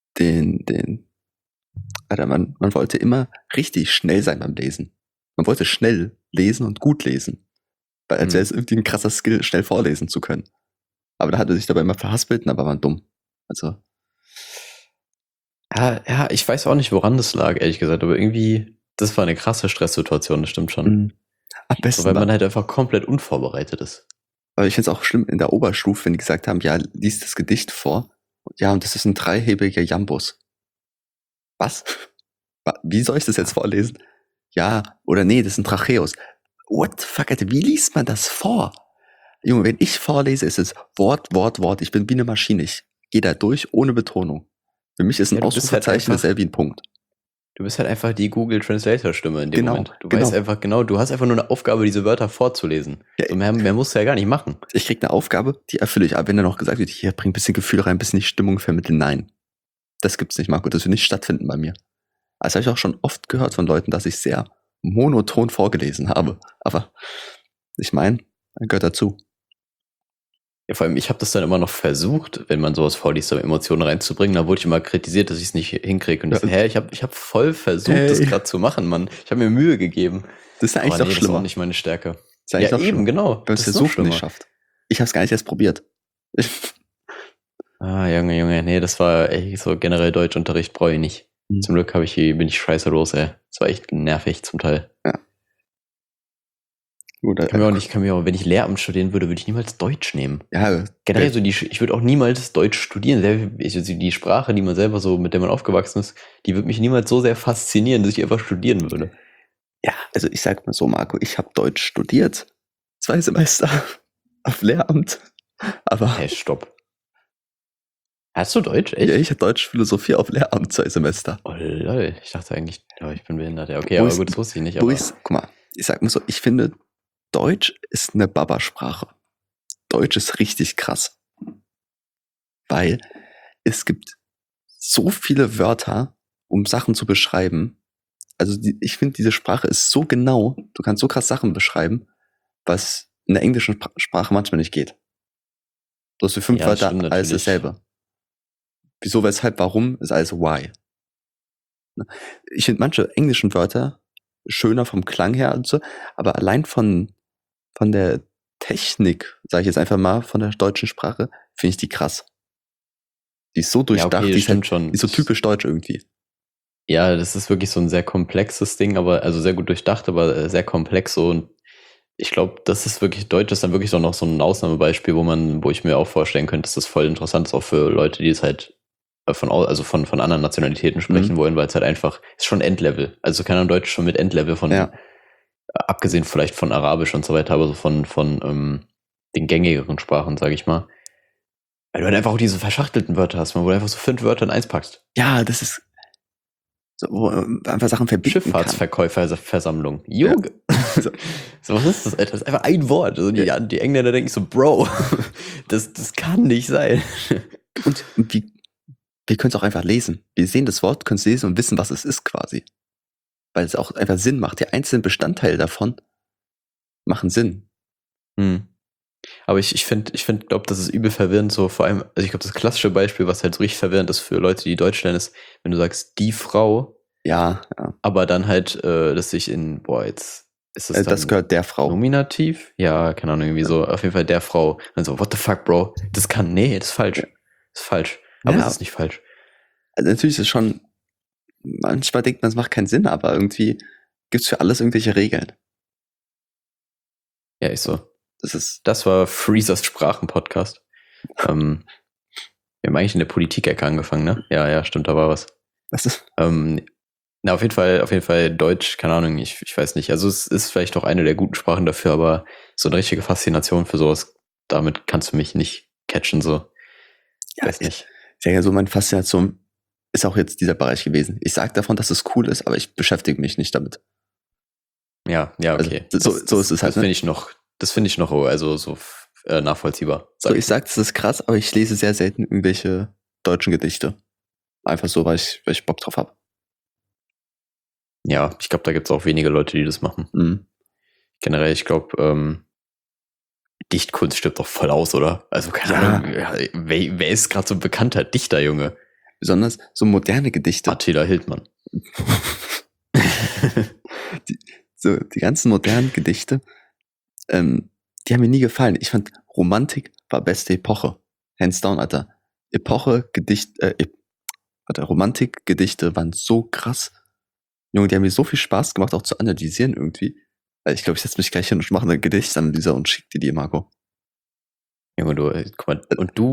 man wollte immer richtig schnell sein beim Lesen. Man wollte schnell lesen und gut lesen. Weil als wäre es irgendwie ein krasser Skill, schnell vorlesen zu können. Aber da hat er sich dabei immer verhaspelt und dann war man dumm. Also. Ja, ich weiß auch nicht, woran das lag, ehrlich gesagt, aber irgendwie, das war eine krasse Stresssituation, das stimmt schon. Am besten. So, weil man halt einfach komplett unvorbereitet ist. Aber ich finde es auch schlimm in der Oberstufe, wenn die gesagt haben, ja, lies das Gedicht vor. Ja, und das ist ein dreihebiger Jambus. Was? Wie soll ich das jetzt vorlesen? Ja, oder nee, das ist ein Tracheus. What the fuck, Alter, wie liest man das vor? Junge, wenn ich vorlese, ist es Wort, Wort, Wort. Ich bin wie eine Maschine. Ich gehe da durch ohne Betonung. Für mich ist ein Ja, du bist halt Ausrufezeichen einfach, dasselbe wie ein Punkt. du bist halt einfach die Google Translator Stimme in dem Genau, Moment. Du genau. weißt einfach genau, du hast einfach nur eine Aufgabe, diese Wörter vorzulesen. Ja, So mehr musst du ja gar nicht machen. Ich krieg eine Aufgabe, die erfülle ich. Aber wenn dann noch gesagt wird, hier, bring ein bisschen Gefühl rein, ein bisschen die Stimmung vermitteln. Nein, das gibt's nicht, Marco. Das wird nicht stattfinden bei mir. Das habe ich auch schon oft gehört von Leuten, dass ich sehr monoton vorgelesen habe. Aber ich meine, gehört dazu. Ja, vor allem, ich habe das dann immer noch versucht, wenn man sowas vorliest, um Emotionen reinzubringen. Da wurde ich immer kritisiert, dass ich es nicht hinkriege. Und ich so, ich hab voll versucht, das gerade zu machen, Mann. Ich habe mir Mühe gegeben. Das ist eigentlich Aber noch nee, das ist schlimmer. auch nicht meine Stärke. Das ist eigentlich Ja, noch eben, schlimmer, genau. wenn man es Das ist noch versucht und nicht schlimmer. schafft. Ich habe es gar nicht erst probiert. Ah, Junge, nee, das war echt so generell Deutschunterricht brauche ich nicht. Zum Glück bin ich scheiße los, ey. Das war echt nervig zum Teil. Ja. Gut, Ich kann mir auch, wenn ich Lehramt studieren würde ich niemals Deutsch nehmen. Ja, Generell so ich würde auch niemals Deutsch studieren. Die Sprache, die man selber so, mit der man aufgewachsen ist, die würde mich niemals so sehr faszinieren, dass ich einfach studieren würde. Ja, also ich sag mal so, Marco, ich habe Deutsch studiert. 2 Semester auf Lehramt. Aber Hey, stopp. Hast du Deutsch? Echt? ja, ich hatte Deutsch Philosophie auf Lehramt 2 Semester. Oh lol, ich dachte eigentlich, ich bin behindert. Ja, okay, aber gut, das wusste ich nicht. Aber guck mal, ich sag mal so, ich finde, Deutsch ist eine Baba-Sprache. Deutsch ist richtig krass. Weil es gibt so viele Wörter, um Sachen zu beschreiben. Also ich finde, diese Sprache ist so genau, du kannst so krass Sachen beschreiben, was in der englischen Sprache manchmal nicht geht. Du hast für 5 Wörter alles dasselbe. Wieso, weshalb, warum, ist alles why. Ich finde manche englischen Wörter schöner vom Klang her und so, aber allein von der Technik, sage ich jetzt einfach mal, von der deutschen Sprache, finde ich die krass. Die ist so durchdacht, ja, okay, die ist so typisch deutsch irgendwie. Ja, das ist wirklich so ein sehr komplexes Ding, aber also sehr gut durchdacht, aber sehr komplex so. Und ich glaube, das ist wirklich, Deutsch ist dann wirklich so noch so ein Ausnahmebeispiel, wo ich mir auch vorstellen könnte, dass das voll interessant ist, auch für Leute, die es halt von anderen Nationalitäten sprechen wollen, weil es halt einfach, ist schon Endlevel. Also kann man Deutsch schon mit Endlevel von, abgesehen vielleicht von Arabisch und so weiter, aber so von den gängigeren Sprachen, sage ich mal. Weil du halt einfach auch diese verschachtelten Wörter hast, wo du einfach so 5 Wörter in eins packst. Ja, das ist so, wo einfach Sachen verbinden Schifffahrtsverkäuferversammlung. Junge. Ja. So, was ist das, Alter? Das ist einfach ein Wort. Also die Engländer denken so, Bro, das kann nicht sein. Und wir können es auch einfach lesen. Wir sehen das Wort, können es lesen und wissen, was es ist quasi. Weil es auch einfach Sinn macht. Die einzelnen Bestandteile davon machen Sinn. Aber ich glaube, das ist übel verwirrend, so vor allem, also ich glaube, das klassische Beispiel, was halt so richtig verwirrend ist für Leute, die Deutsch lernen, ist, wenn du sagst, die Frau, ja. aber dann halt, dass sich jetzt ist es das gehört der Frau. Nominativ? Ja, keine Ahnung, irgendwie so, auf jeden Fall der Frau. Dann so, what the fuck, Bro? Das ist falsch. Das ist falsch. Aber es ist nicht falsch. Also natürlich ist es schon, manchmal denkt man, es macht keinen Sinn, aber irgendwie gibt es für alles irgendwelche Regeln. Ja, ist so. Das war Freezers Sprachen-Podcast. Wir haben eigentlich in der Politik-Ecke angefangen, ne? Ja, stimmt, da war was. Was ist? Auf jeden Fall Deutsch, keine Ahnung, ich weiß nicht. Also es ist vielleicht auch eine der guten Sprachen dafür, aber so eine richtige Faszination für sowas, damit kannst du mich nicht catchen, so. Ja, weiß nicht. Ich sage ja so, meine Faszination ist auch jetzt dieser Bereich gewesen. Ich sage davon, dass es cool ist, aber ich beschäftige mich nicht damit. Ja, okay. Also, so ist es halt. Das finde ich noch also so nachvollziehbar. Ich sage, das ist krass, aber ich lese sehr selten irgendwelche deutschen Gedichte. Einfach so, weil ich Bock drauf habe. Ja, ich glaube, da gibt es auch wenige Leute, die das machen. Generell, ich glaube, Dichtkunst stirbt doch voll aus, oder? Also keine Ahnung, wer ist gerade so ein bekannter Dichter, Junge? Besonders so moderne Gedichte. Attila Hildmann. die ganzen modernen Gedichte, die haben mir nie gefallen. Ich fand, Romantik war beste Epoche. Hands down, Alter. Romantik-Gedichte waren so krass. Junge, die haben mir so viel Spaß gemacht, auch zu analysieren irgendwie. Ich glaube, ich setze mich gleich hin und mache eine Gedichtsanalyse und schicke dir die, Marco. Junge, guck mal, und du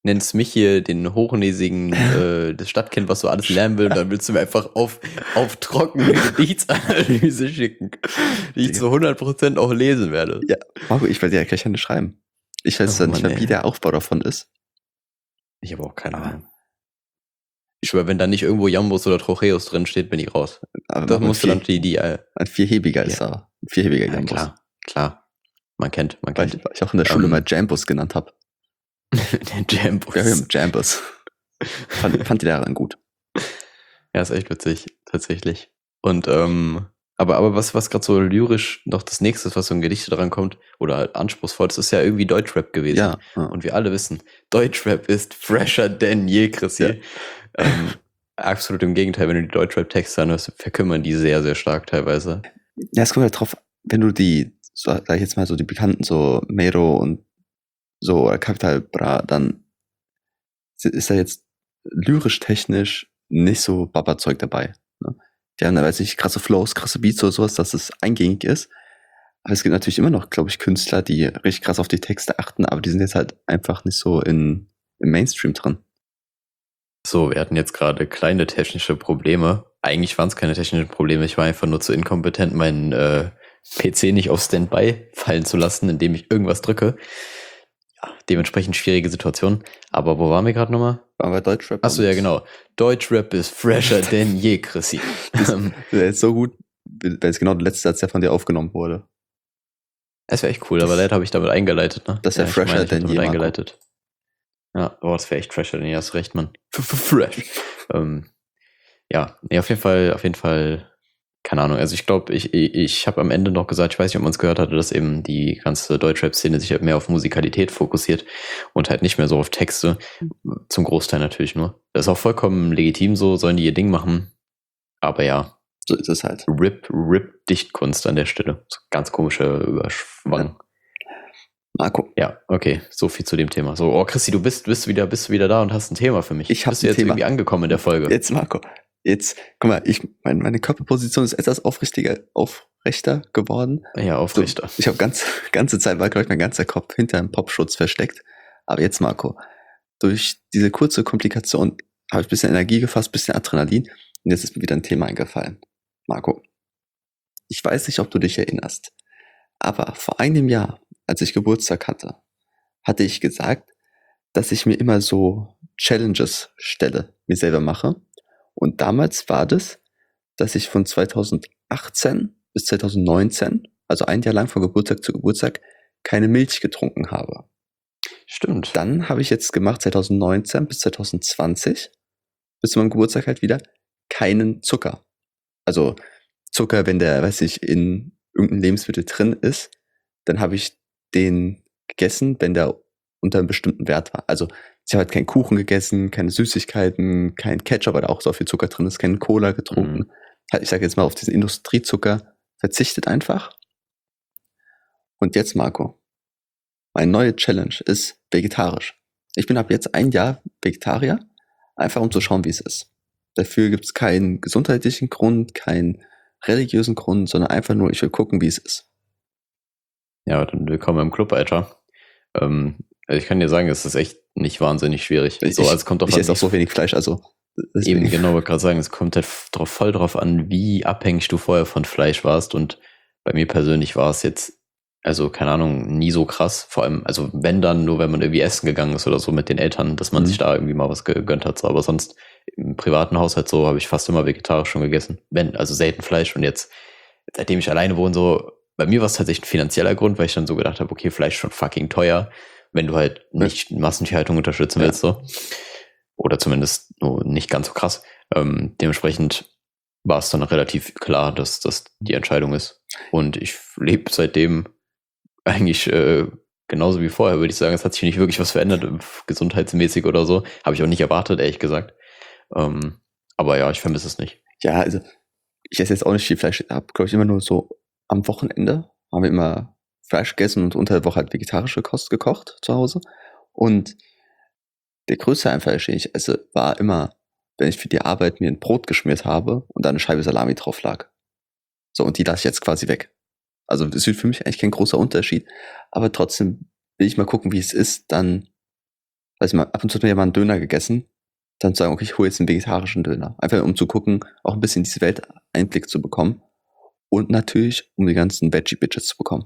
nennst mich hier den hochnäsigen das Stadtkind, was so alles lernen will, und dann willst du mir einfach auf trockene Gedichtsanalyse schicken, die ich zu 100% auch lesen werde. Ja, Marco, ich werde ja gleich eine schreiben. Ich weiß Oh, nicht Mann, mehr, wie ey. der Aufbau davon ist. Ich habe auch keine Aber- Ahnung. Ich schwöre, wenn da nicht irgendwo Jambus oder Trocheus drin steht, bin ich raus. Aber Das Marco, musst du dann die ein vierhebiger ist da. Ein vierhebiger ja, Jambus. klar. Man kennt. Weil ich auch in der Schule mal Jambus genannt habe. Den Jambus. Ja, wir haben Jambus. Fand die Lehrerin gut. Ja, ist echt witzig, tatsächlich. Und, aber was gerade so lyrisch noch das nächste ist, was so ein Gedicht dran kommt, oder halt anspruchsvoll, das ist ja irgendwie Deutschrap gewesen. Ja. Und wir alle wissen, Deutschrap ist fresher denn je, Chrissy. Ja. Absolut im Gegenteil, wenn du die Deutschrap-Texte anhörst, verkümmern die sehr, sehr stark teilweise. Ja, es kommt halt drauf, wenn du die, so, sag ich jetzt mal so, die bekannten, so Mero und so, oder Capital Bra, dann ist da jetzt lyrisch-technisch nicht so Baba-Zeug dabei. Ne? Die haben da, weiß ich, krasse Flows, krasse Beats oder sowas, dass es eingängig ist. Aber es gibt natürlich immer noch, glaube ich, Künstler, die richtig krass auf die Texte achten, aber die sind jetzt halt einfach nicht so im Mainstream drin. So, wir hatten jetzt gerade kleine technische Probleme. Eigentlich waren es keine technischen Probleme, ich war einfach nur zu inkompetent, meinen PC nicht auf Standby fallen zu lassen, indem ich irgendwas drücke. Ja, dementsprechend schwierige Situation. Aber wo waren wir gerade nochmal? Waren wir Deutschrap? Achso, ja genau. Deutschrap ist fresher denn je, Chrissy. Das wäre jetzt so gut, wenn es genau der letzte Satz, der von dir aufgenommen wurde. Das wäre echt cool, aber leider habe ich damit eingeleitet, ne? Das wäre fresher denn je, eingeleitet. Ja, das wäre echt fresher denn je, hast recht, Mann. Fresh. Ja, nee, auf jeden Fall, keine Ahnung. Also ich glaube, ich habe am Ende noch gesagt, ich weiß nicht, ob man es gehört hatte, dass eben die ganze Deutschrap-Szene sich halt mehr auf Musikalität fokussiert und halt nicht mehr so auf Texte. Zum Großteil natürlich nur. Das ist auch vollkommen legitim so, sollen die ihr Ding machen. Aber ja. So ist es halt. Dichtkunst an der Stelle. So ganz komischer Überschwang. Ja. Marco. Ja, okay, so viel zu dem Thema. So, Chrissy, du bist wieder da und hast ein Thema für mich. Ich habe bist du jetzt irgendwie angekommen in der Folge. Jetzt, Marco. Jetzt, guck mal, meine Körperposition ist etwas aufrechter geworden. Ja, aufrechter. So, ich habe ganze Zeit war, glaube ich, mein ganzer Kopf hinter einem Popschutz versteckt. Aber jetzt, Marco, durch diese kurze Komplikation habe ich ein bisschen Energie gefasst, ein bisschen Adrenalin. Und jetzt ist mir wieder ein Thema eingefallen. Marco, ich weiß nicht, ob du dich erinnerst, aber vor einem Jahr, als ich Geburtstag hatte ich gesagt, dass ich mir immer so Challenges stelle, mir selber mache. Und damals war das, dass ich von 2018 bis 2019, also ein Jahr lang von Geburtstag zu Geburtstag, keine Milch getrunken habe. Stimmt. Dann habe ich jetzt gemacht 2019 bis 2020, bis zu meinem Geburtstag halt wieder, keinen Zucker. Also Zucker, wenn der, weiß ich, in irgendeinem Lebensmittel drin ist, dann habe ich den gegessen, wenn der unter einem bestimmten Wert war. Also ich habe halt keinen Kuchen gegessen, keine Süßigkeiten, kein Ketchup, weil da auch so viel Zucker drin ist, keinen Cola getrunken. Ich sage jetzt mal auf diesen Industriezucker verzichtet einfach. Und jetzt, Marco, meine neue Challenge ist vegetarisch. Ich bin ab jetzt ein Jahr Vegetarier, einfach um zu schauen, wie es ist. Dafür gibt es keinen gesundheitlichen Grund, keinen religiösen Grund, sondern einfach nur, ich will gucken, wie es ist. Ja, dann willkommen im Club, Alter. Also ich kann dir sagen, es ist echt nicht wahnsinnig schwierig. Ich esse auch so wenig Fleisch, also deswegen. Eben, genau, wollte gerade sagen, es kommt halt voll drauf an, wie abhängig du vorher von Fleisch warst. Und bei mir persönlich war es jetzt, also keine Ahnung, nie so krass. Vor allem, also wenn dann, nur wenn man irgendwie essen gegangen ist oder so mit den Eltern, dass man sich da irgendwie mal was gegönnt hat. So. Aber sonst im privaten Haushalt so habe ich fast immer vegetarisch schon gegessen. Also selten Fleisch. Und jetzt, seitdem ich alleine wohne, so, bei mir war es tatsächlich ein finanzieller Grund, weil ich dann so gedacht habe, okay, Fleisch ist schon fucking teuer, wenn du halt nicht Massentierhaltung unterstützen willst, so. Oder zumindest nur nicht ganz so krass. Dementsprechend war es dann relativ klar, dass das die Entscheidung ist. Und ich lebe seitdem eigentlich genauso wie vorher, würde ich sagen. Es hat sich nicht wirklich was verändert, gesundheitsmäßig oder so. Habe ich auch nicht erwartet, ehrlich gesagt. Aber ja, ich vermisse es nicht. Ja, also ich esse jetzt auch nicht viel Fleisch. Ich habe, glaube ich, immer nur so am Wochenende haben wir immer Fleisch gegessen und unter der Woche halt vegetarische Kost gekocht zu Hause. Und der größte Einfluss, den ich esse, war immer, wenn ich für die Arbeit mir ein Brot geschmiert habe und da eine Scheibe Salami drauf lag. So, und die lasse ich jetzt quasi weg. Also das ist für mich eigentlich kein großer Unterschied, aber trotzdem will ich mal gucken, wie es ist, dann Weiß mal, ab und zu hat mir ja mal einen Döner gegessen, dann zu sagen, okay, ich hole jetzt einen vegetarischen Döner. Einfach um zu gucken, auch ein bisschen in diese Welt Einblick zu bekommen. Und natürlich, um die ganzen Veggie-Bitches zu bekommen.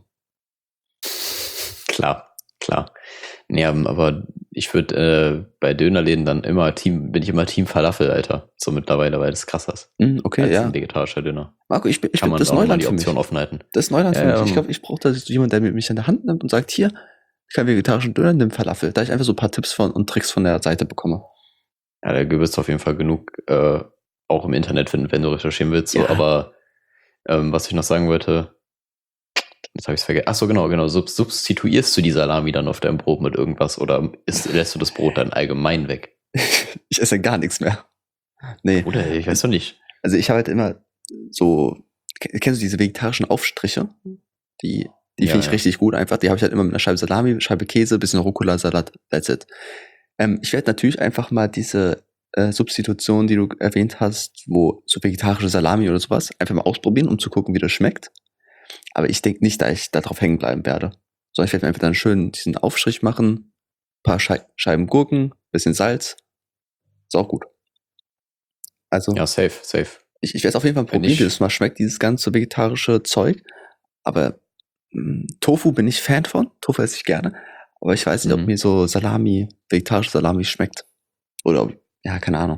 Klar. Nee, aber ich würde bei Dönerläden dann bin ich immer Team Falafel, Alter. So mittlerweile, weil das krasser ist. Okay, als ja. ein vegetarischer Döner. Marco, ich Kann man das auch nochmal Neuland die für mich. Option offen halten. Das ist Neuland für Ja, mich. Ich glaube, ich brauche da so jemanden, der mich an der Hand nimmt und sagt, hier, ich kann vegetarischen Döner, nimm Falafel. Da ich einfach so ein paar Tipps und Tricks von der Seite bekomme. Ja, da wirst du auf jeden Fall genug auch im Internet finden, wenn du recherchieren willst. So. Ja. Aber was ich noch sagen wollte, jetzt habe ich es vergessen. Achso, genau. Substituierst du die Salami dann auf deinem Brot mit irgendwas oder lässt du das Brot dann allgemein weg? Ich esse gar nichts mehr. Nee. Oder ich weiß doch nicht. Also ich habe halt immer so, kennst du diese vegetarischen Aufstriche? Die finde ich richtig gut einfach. Die habe ich halt immer mit einer Scheibe Salami, Scheibe Käse, bisschen Rucola, Salat, that's it. Ich werde natürlich einfach mal diese Substitution, die du erwähnt hast, wo so vegetarische Salami oder sowas, einfach mal ausprobieren, um zu gucken, wie das schmeckt. Aber ich denke nicht, dass ich da drauf hängen bleiben werde. Sondern ich werde mir einfach dann schön diesen Aufstrich machen, paar Scheiben Gurken, bisschen Salz. Ist auch gut. Also, ja, safe. ich werde es auf jeden Fall probieren, wie das mal schmeckt, dieses ganze vegetarische Zeug. Aber Tofu bin ich Fan von. Tofu esse ich gerne. Aber ich weiß nicht, ob mir so vegetarische Salami schmeckt. Oder, ja, keine Ahnung.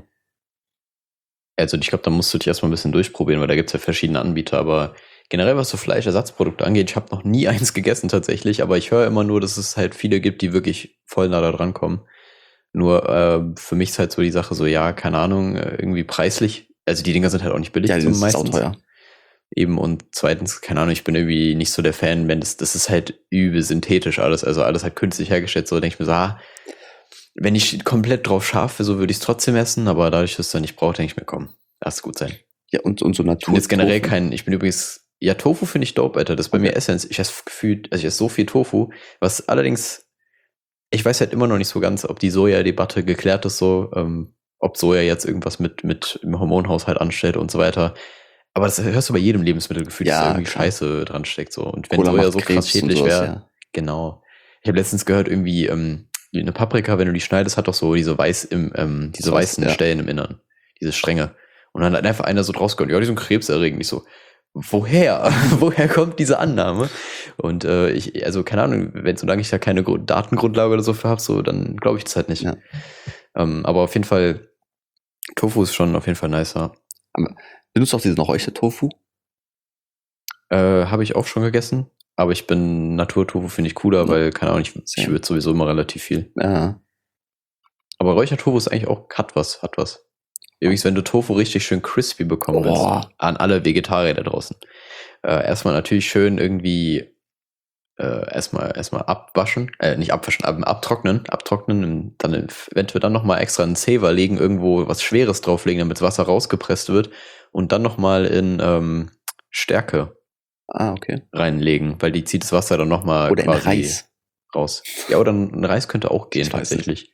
Also ich glaube, da musst du dich erstmal ein bisschen durchprobieren, weil da gibt es ja verschiedene Anbieter. Aber generell, was so Fleischersatzprodukte angeht, ich habe noch nie eins gegessen tatsächlich. Aber ich höre immer nur, dass es halt viele gibt, die wirklich voll nah da dran kommen. Nur für mich ist halt so die Sache so, ja, keine Ahnung, irgendwie preislich. Also die Dinger sind halt auch nicht billig. Ja, das ist auch teuer. Eben, und zweitens, keine Ahnung, ich bin irgendwie nicht so der Fan, wenn das ist halt übel synthetisch alles, also alles halt künstlich hergestellt, so denke ich mir so, wenn ich komplett drauf scharf wäre, so würde ich es trotzdem essen, aber dadurch, dass ich es dann nicht brauche, denke ich mir, komm, lass es gut sein. Ja, und so Natur. Ich bin jetzt generell ich bin übrigens, ja, Tofu finde ich dope, Alter, das ist bei mir Essenz, ich esse so viel Tofu, was allerdings, ich weiß halt immer noch nicht so ganz, ob die Soja-Debatte geklärt ist, so, ob Soja jetzt irgendwas mit im Hormonhaushalt anstellt und so weiter. Aber das hörst du bei jedem Lebensmittelgefühl, dass da irgendwie Scheiße dran steckt. So. Und wenn Soja so krass schädlich wäre, genau. Ich habe letztens gehört, irgendwie eine Paprika, wenn du die schneidest, hat doch so diese weißen Stellen im Innern. Diese Stränge. Und dann hat einfach einer so draus gehört, ja, die sind krebserregend. Ich so, woher? Woher kommt diese Annahme? Und also keine Ahnung, solange ich da keine Datengrundlage oder so für habe, so, dann glaube ich das halt nicht. Ja. Aber auf jeden Fall, Tofu ist schon auf jeden Fall nicer. Benutzt du auch diesen Räuchertofu? Habe ich auch schon gegessen, aber Naturtofu finde ich cooler, weil, keine Ahnung, ich würde sowieso immer relativ viel. Ja. Aber Räuchertofu ist eigentlich auch, hat was. Übrigens, wenn du Tofu richtig schön crispy bekommen willst, an alle Vegetarier da draußen, erstmal natürlich schön irgendwie erstmal abwaschen, nicht abwaschen, aber abtrocknen und dann eventuell dann nochmal extra einen Zewa legen, irgendwo was Schweres drauflegen, damit das Wasser rausgepresst wird und dann nochmal in Stärke reinlegen, weil die zieht das Wasser dann nochmal quasi Reis raus. Ja, oder ein Reis könnte auch gehen, tatsächlich.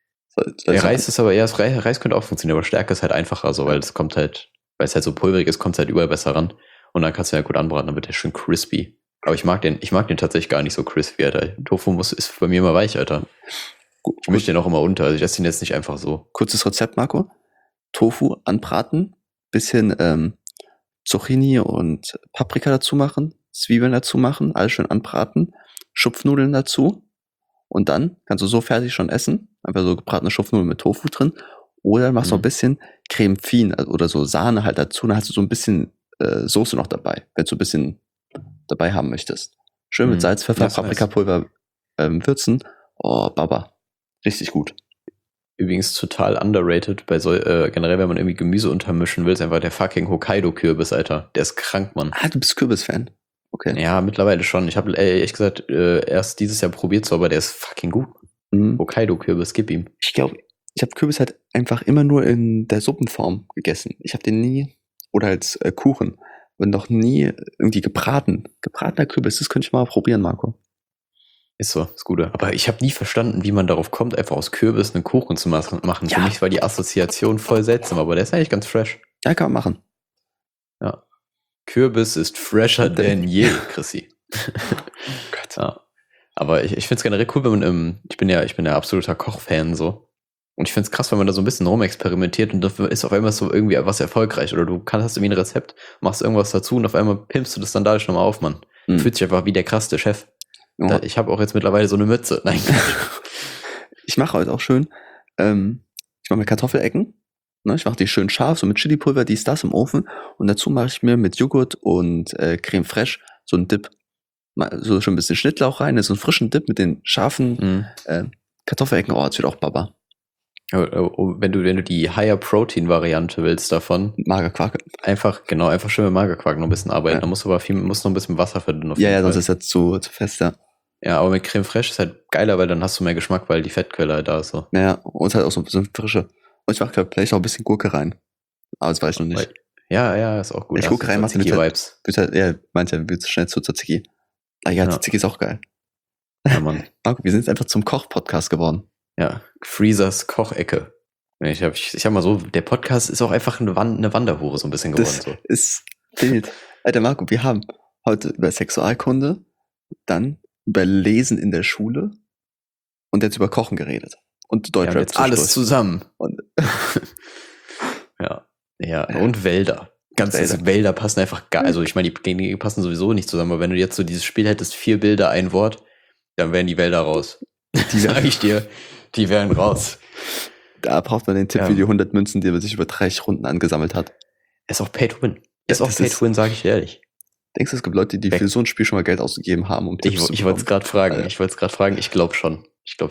Der Reis ist aber Reis könnte auch funktionieren, aber Stärke ist halt einfacher, so, weil es halt so pulverig ist, kommt es halt überall besser ran und dann kannst du ja gut anbraten, dann wird der schön crispy. Aber ich mag den tatsächlich gar nicht so crispy, Alter. Tofu ist bei mir immer weich, Alter. Ich mische den auch immer unter, also ich esse den jetzt nicht einfach so. Kurzes Rezept, Marco. Tofu anbraten, bisschen Zucchini und Paprika dazu machen, Zwiebeln dazu machen, alles schön anbraten, Schupfnudeln dazu und dann kannst du so fertig schon essen, einfach so gebratene Schupfnudeln mit Tofu drin oder machst noch ein bisschen Creme Fine oder so Sahne halt dazu, dann hast du so ein bisschen Soße noch dabei, wenn du ein bisschen dabei haben möchtest. Schön mit Salz, Pfeffer, Paprikapulver würzen. Oh, Baba. Richtig gut. Übrigens total underrated generell, wenn man irgendwie Gemüse untermischen will, ist einfach der fucking Hokkaido-Kürbis, Alter. Der ist krank, Mann. Du bist Kürbis-Fan? Okay. Ja, mittlerweile schon. Ich habe ehrlich gesagt erst dieses Jahr probiert, so, aber der ist fucking gut. Hokkaido-Kürbis, gib ihm. Ich glaube, ich habe Kürbis halt einfach immer nur in der Suppenform gegessen. Ich habe den nie, oder als Kuchen, und noch nie irgendwie gebraten. Gebratener Kürbis, das könnte ich mal probieren, Marco. Ist so, ist gut. Aber ich habe nie verstanden, wie man darauf kommt, einfach aus Kürbis einen Kuchen zu machen. Ja. Für mich war die Assoziation voll seltsam, aber der ist eigentlich ganz fresh. Ja, kann man machen. Ja. Kürbis ist fresher denn je, Chrissy. Gott. Ja. Aber ich finde es generell cool, wenn man, ich bin ja absoluter Kochfan so. Und ich finde es krass, wenn man da so ein bisschen rumexperimentiert und dafür ist auf einmal so irgendwie was erfolgreich. Oder hast irgendwie ein Rezept, machst irgendwas dazu und auf einmal pimpst du das dann dadurch nochmal auf, Mann. Fühlt sich einfach wie der krasseste Chef. Ja. Ich habe auch jetzt mittlerweile so eine Mütze. Nein. Ich mache heute auch schön, ich mache mir Kartoffelecken. Ne, ich mache die schön scharf, so mit Chilipulver, dies, das im Ofen. Und dazu mache ich mir mit Joghurt und Creme fraiche so einen Dip. So schon ein bisschen Schnittlauch rein, so einen frischen Dip mit den scharfen Kartoffelecken. Oh, das wird auch Baba. Wenn du die Higher-Protein-Variante willst davon. Magerquark. Einfach schön mit Magerquark noch ein bisschen arbeiten. Ja. Da musst du aber noch ein bisschen Wasser verdünnen. Ja, sonst ist das zu fest, ja. Ja, aber mit Creme fraiche ist halt geiler, weil dann hast du mehr Geschmack, weil die Fettquelle halt da ist. So. Ja, und halt auch so ein bisschen frische. Und ich mache vielleicht auch ein bisschen Gurke rein. Aber das weiß ich noch nicht. Ja, ist auch gut. Wenn ich Gurke reinmache, dann wird schnell zu Tzatziki. Ah ja, Tzatziki ist auch geil. Ja, Mann. Marco, wir sind jetzt einfach zum Koch-Podcast geworden. Ja, Freezers Kochecke. Ich hab mal so, der Podcast ist auch einfach eine Wanderhure so ein bisschen geworden. Das ist wild. Alter Marco, wir haben heute über Sexualkunde, dann über Lesen in der Schule und jetzt über Kochen geredet. Und Deutschrap. Jetzt alles zusammen. Und ja, und Wälder. Wälder passen einfach gar, also ich meine, die passen sowieso nicht zusammen, aber wenn du jetzt so dieses Spiel hättest, 4 Bilder, ein Wort, dann wären die Wälder raus. Die sage ich dir, die wären raus. Da braucht man den Tipp für die 100 Münzen, die man sich über 30 Runden angesammelt hat. Ist auch Pay to Win. Ist auch Pay to Win, sage ich ehrlich. Denkst du, es gibt Leute, die für so ein Spiel schon mal Geld ausgegeben haben, um Tipps zu bekommen? Ich wollte es gerade fragen. Ich glaube schon.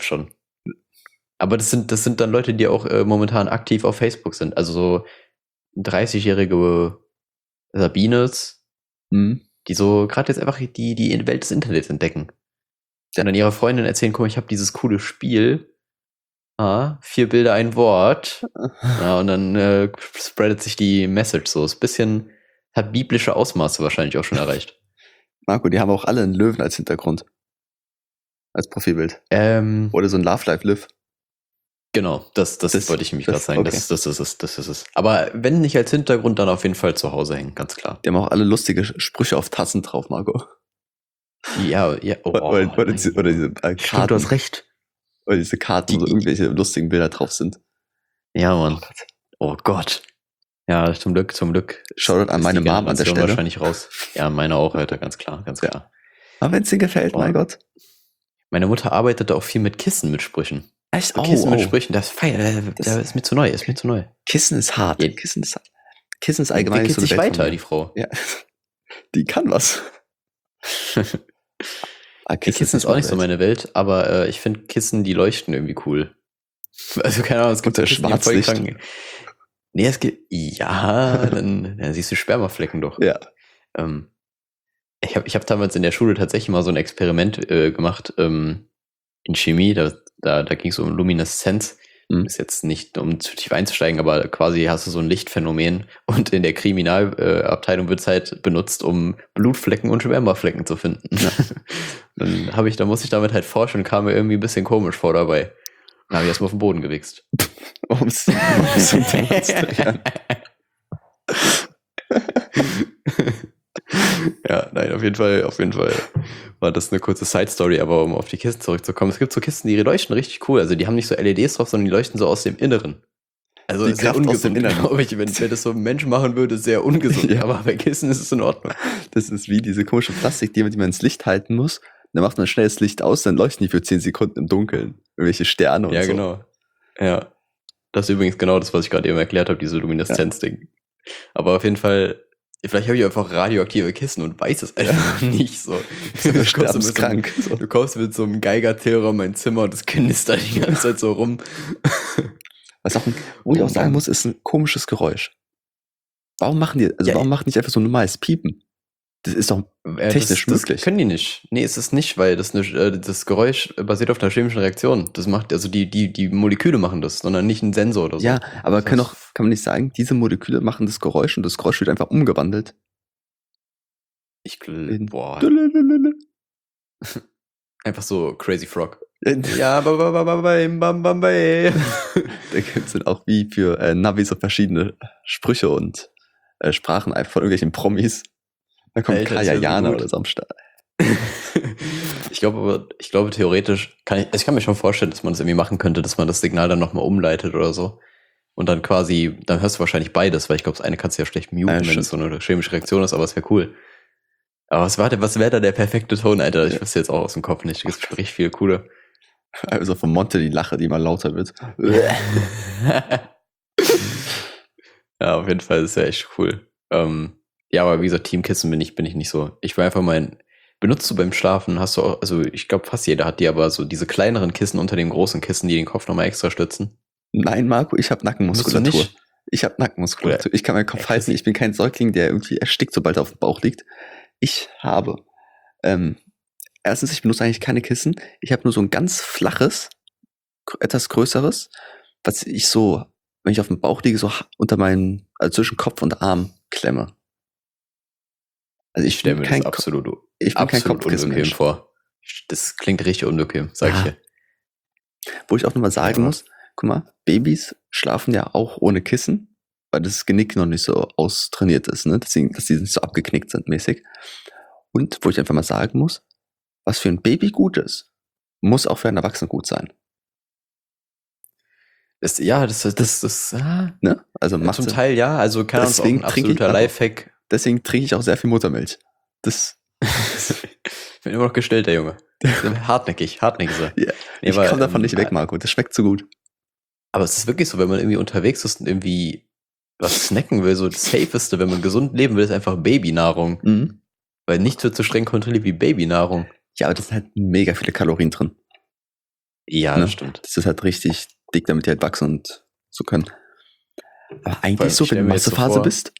Aber das sind dann Leute, die auch momentan aktiv auf Facebook sind. Also so 30-jährige Sabines, die so gerade jetzt einfach die Welt des Internets entdecken. Die dann ihrer Freundin erzählen, guck mal, ich habe dieses coole Spiel. 4 Bilder, ein Wort. Ja, und dann spreadet sich die Message so. Ist ein bisschen, hat biblische Ausmaße wahrscheinlich auch schon erreicht. Marco, die haben auch alle einen Löwen als Hintergrund. Als Profilbild. Oder so ein Love Life Live. Genau, das wollte ich nämlich gerade sagen. Okay. Das ist es. Aber wenn nicht als Hintergrund, dann auf jeden Fall zu Hause hängen, ganz klar. Die haben auch alle lustige Sprüche auf Tassen drauf, Marco. Ja. Oder diese Karten. Stimmt, du hast recht. Oder diese Karten, wo irgendwelche lustigen Bilder drauf sind. Ja, Mann. Oh Gott. Ja, zum Glück. Shoutout an meine Mom an der Stelle. Wahrscheinlich raus. Ja, meine auch, Alter, ganz klar. Aber wenn es dir gefällt, mein Gott. Meine Mutter arbeitete auch viel mit Kissen mit Sprüchen. Echt? Kissen mit Sprüchen, das ist mir zu neu, Kissen ist hart. Kissen ist allgemein nicht so sich weiter, die Frau. Ja. Die kann was. Kissen ist auch nicht so meine Welt, aber ich finde Kissen, die leuchten irgendwie cool. Also keine Ahnung, es gibt ja Schwarzlicht. Nee, es gibt, dann siehst du Spermaflecken doch. Ja. Ich hab damals in der Schule tatsächlich mal so ein Experiment gemacht, in Chemie, da ging es um Lumineszenz. Ist jetzt nicht, um zu tief einzusteigen, aber quasi hast du so ein Lichtphänomen und in der Kriminalabteilung wird es halt benutzt, um Blutflecken und Spermaflecken zu finden. Ja. Da musste ich damit halt forschen und kam mir irgendwie ein bisschen komisch vor dabei. Dann habe ich erstmal auf den Boden gewichst. Ja, nein, auf jeden Fall war das eine kurze Side-Story, aber um auf die Kisten zurückzukommen, es gibt so Kisten, die leuchten richtig cool, also die haben nicht so LEDs drauf, sondern die leuchten so aus dem Inneren. Also die Kraft aus dem Inneren. Glaube ich, wenn das so ein Mensch machen würde, sehr ungesund, ja. Aber bei Kissen ist es in Ordnung. Das ist wie diese komische Plastik, die man ins Licht halten muss, dann macht man schnell das Licht aus, dann leuchten die für 10 Sekunden im Dunkeln. Irgendwelche Sterne und so. Ja, genau. Ja. Das ist übrigens genau das, was ich gerade eben erklärt habe, diese Lumineszenz-Ding. Aber auf jeden Fall, vielleicht habe ich einfach radioaktive Kissen und weiß es einfach nicht so. Du kommst mit so einem Geiger-Terror in mein Zimmer und das knistert die ganze Zeit so rum. Wo ich auch sagen muss, ist ein komisches Geräusch. Warum machen nicht einfach so ein normales Piepen? Das ist doch technisch möglich. Das können die nicht. Nee, ist es nicht, weil das Geräusch basiert auf einer chemischen Reaktion. Das macht, also die Moleküle machen das, sondern nicht ein Sensor oder so. Ja, aber kann man nicht sagen, diese Moleküle machen das Geräusch und das Geräusch wird einfach umgewandelt. Einfach so Crazy Frog. Ja, bam. Da gibt es dann auch wie für Navi so verschiedene Sprüche und Sprachen einfach von irgendwelchen Promis. Da kommt Kaya Jana oder so am Start. Ich glaube theoretisch, ich kann mir schon vorstellen, dass man das irgendwie machen könnte, dass man das Signal dann nochmal umleitet oder so. Und dann quasi, dann hörst du wahrscheinlich beides, weil ich glaube, das eine kannst du ja schlecht muten, wenn stimmt. es so eine chemische Reaktion ist, aber es wäre cool. Aber was wäre da der perfekte Ton, Alter? Ich wüsste jetzt auch aus dem Kopf nicht. Es gibt richtig viel coole. Also von Monte die Lache, die immer lauter wird. Ja, auf jeden Fall ist ja echt cool. Ja, aber wie gesagt, Teamkissen bin ich nicht so. Ich will einfach benutzt du beim Schlafen, hast du auch, also ich glaube fast jeder hat die, aber so diese kleineren Kissen unter dem großen Kissen, die den Kopf nochmal extra stützen. Nein, Marco, ich habe Nackenmuskulatur. Musst du nicht? Ich habe Nackenmuskulatur. Ich kann meinen Kopf halten. Ich bin kein Säugling, der irgendwie erstickt, sobald er auf dem Bauch liegt. Ich habe, erstens, ich benutze eigentlich keine Kissen. Ich habe nur so ein ganz flaches, etwas größeres, was ich so, wenn ich auf dem Bauch liege, so unter also zwischen Kopf und Arm klemme. Also Ich stelle mir das absolut unbequem vor. Das klingt richtig unbequem, sag ich dir. Wo ich auch nochmal sagen muss, guck mal, Babys schlafen ja auch ohne Kissen, weil das Genick noch nicht so austrainiert ist, ne? Deswegen, dass die nicht so abgeknickt sind mäßig. Und wo ich einfach mal sagen muss, was für ein Baby gut ist, muss auch für einen Erwachsenen gut sein. Ne? Also zum Teil ja, also kann uns auch ein absoluter Lifehack. Deswegen trinke ich auch sehr viel Muttermilch. Ich bin immer noch gestellt, der Junge. Hartnäckig so. Ja, ich komme davon nicht weg, Marco. Das schmeckt zu gut. Aber es ist wirklich so, wenn man irgendwie unterwegs ist und irgendwie was snacken will, so das Safeste, wenn man gesund leben will, ist einfach Babynahrung. Mhm. Weil nichts wird so streng kontrolliert wie Babynahrung. Ja, aber das sind halt mega viele Kalorien drin. Ja, ne? Das stimmt. Das ist halt richtig dick, damit die halt wachsen und so können. Aber eigentlich so, wenn du in Massephase bist.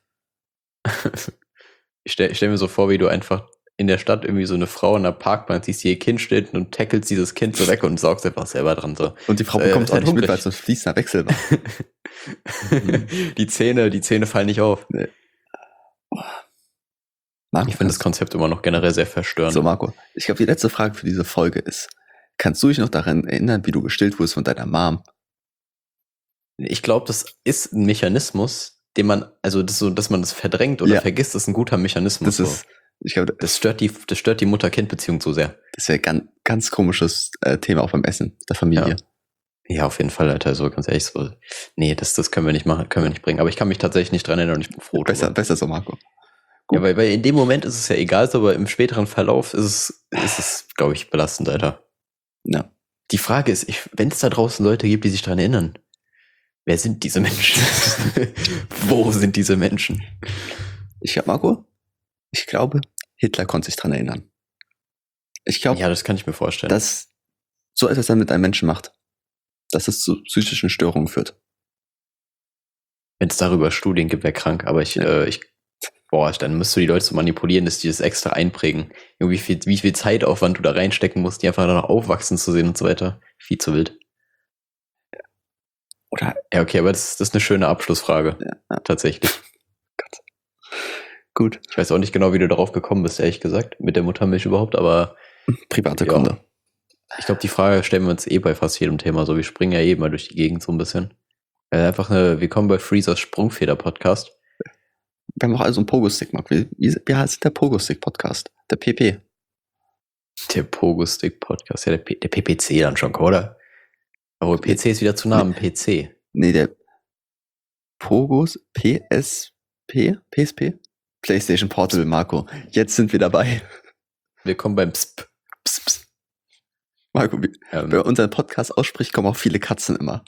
Ich stell mir so vor, wie du einfach in der Stadt irgendwie so eine Frau in der Parkbank siehst, die ihr Kind steht und tackelst dieses Kind so weg und saugst einfach selber dran. So. Und die Frau bekommt auch nicht mit, weil es so ein fließender Wechsel war. Die Zähne fallen nicht auf. Nee. Marco, ich finde das Konzept immer noch generell sehr verstörend. So, Marco, ich glaube, die letzte Frage für diese Folge ist, kannst du dich noch daran erinnern, wie du gestillt wurdest von deiner Mom? Ich glaube, das ist ein Mechanismus, den man, also das so, dass man das verdrängt oder vergisst, ist ein guter Mechanismus. Das ist, ich glaube, das stört die Mutter-Kind-Beziehung so sehr. Das wäre ein ganz komisches Thema auch beim Essen der Familie. Ja, auf jeden Fall, Alter, so ganz ehrlich so. Nee, das können wir nicht machen, können wir nicht bringen. Aber ich kann mich tatsächlich nicht dran erinnern und ich bin froh. Besser so, Marco. Gut. Ja, weil in dem Moment ist es ja egal, aber im späteren Verlauf ist es, glaube ich, belastend, Alter. Ja. Die Frage ist, wenn es da draußen Leute gibt, die sich dran erinnern, wer sind diese Menschen? Wo sind diese Menschen? Marco, ich glaube, Hitler konnte sich dran erinnern. Ich glaube, ja, das kann ich mir vorstellen. Dass so etwas dann mit einem Menschen macht, dass es zu psychischen Störungen führt. Wenn es darüber Studien gibt, wäre krank, aber dann müsst du die Leute so manipulieren, dass die das extra einprägen. Wie viel Zeitaufwand du da reinstecken musst, die einfach danach aufwachsen zu sehen und so weiter. Viel zu wild. Oder? Ja, okay, aber das ist eine schöne Abschlussfrage. Ja. Tatsächlich. Gott. Gut. Ich weiß auch nicht genau, wie du darauf gekommen bist, ehrlich gesagt, mit der Muttermilch überhaupt, aber private Kunde. Ich glaube, die Frage stellen wir uns bei fast jedem Thema so. Wir springen ja mal durch die Gegend so ein bisschen. Willkommen bei Freezers Sprungfeder-Podcast. Wir haben auch also einen Pogo-Stick, Marc. Wie heißt der Pogo-Stick-Podcast? Der PP. Der Pogo-Stick-Podcast. Ja, der PPC dann schon, oder? Aber PC ist wieder zu nah am PC. Nee, der Pogos PSP? PlayStation Portable, Marco. Jetzt sind wir dabei. Willkommen beim PSP. Marco, wenn man unseren Podcast ausspricht, kommen auch viele Katzen immer.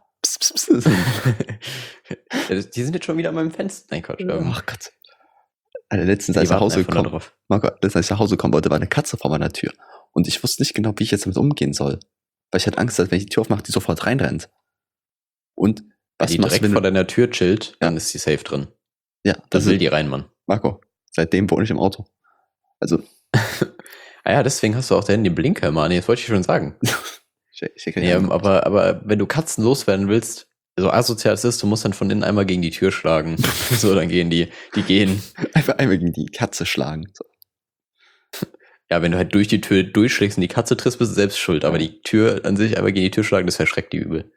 Die sind jetzt schon wieder an meinem Fenster. Nein, Quatsch. Ach Gott. Alter, letztens, als ich nach Hause gekommen wollte, war eine Katze vor meiner Tür. Und ich wusste nicht genau, wie ich jetzt damit umgehen soll. Weil ich hatte Angst, dass wenn ich die Tür aufmache, die sofort reinrennt. Und was machst du, wenn die direkt vor deiner Tür chillt, dann ist die safe drin. Ja. Dann will die rein, Mann. Marco, seitdem wohne ich im Auto. Also. Deswegen hast du auch da hinten den Blinker immer an. Das wollte ich schon sagen. Aber wenn du Katzen loswerden willst, so asozial es ist, du musst dann von innen einmal gegen die Tür schlagen. So, dann gehen die gehen. Einfach einmal gegen die Katze schlagen. So. Ja, wenn du halt durch die Tür durchschlägst und die Katze triffst, bist du selbst schuld. Aber die Tür an sich einmal gegen die Tür schlagen, das verschreckt die übel.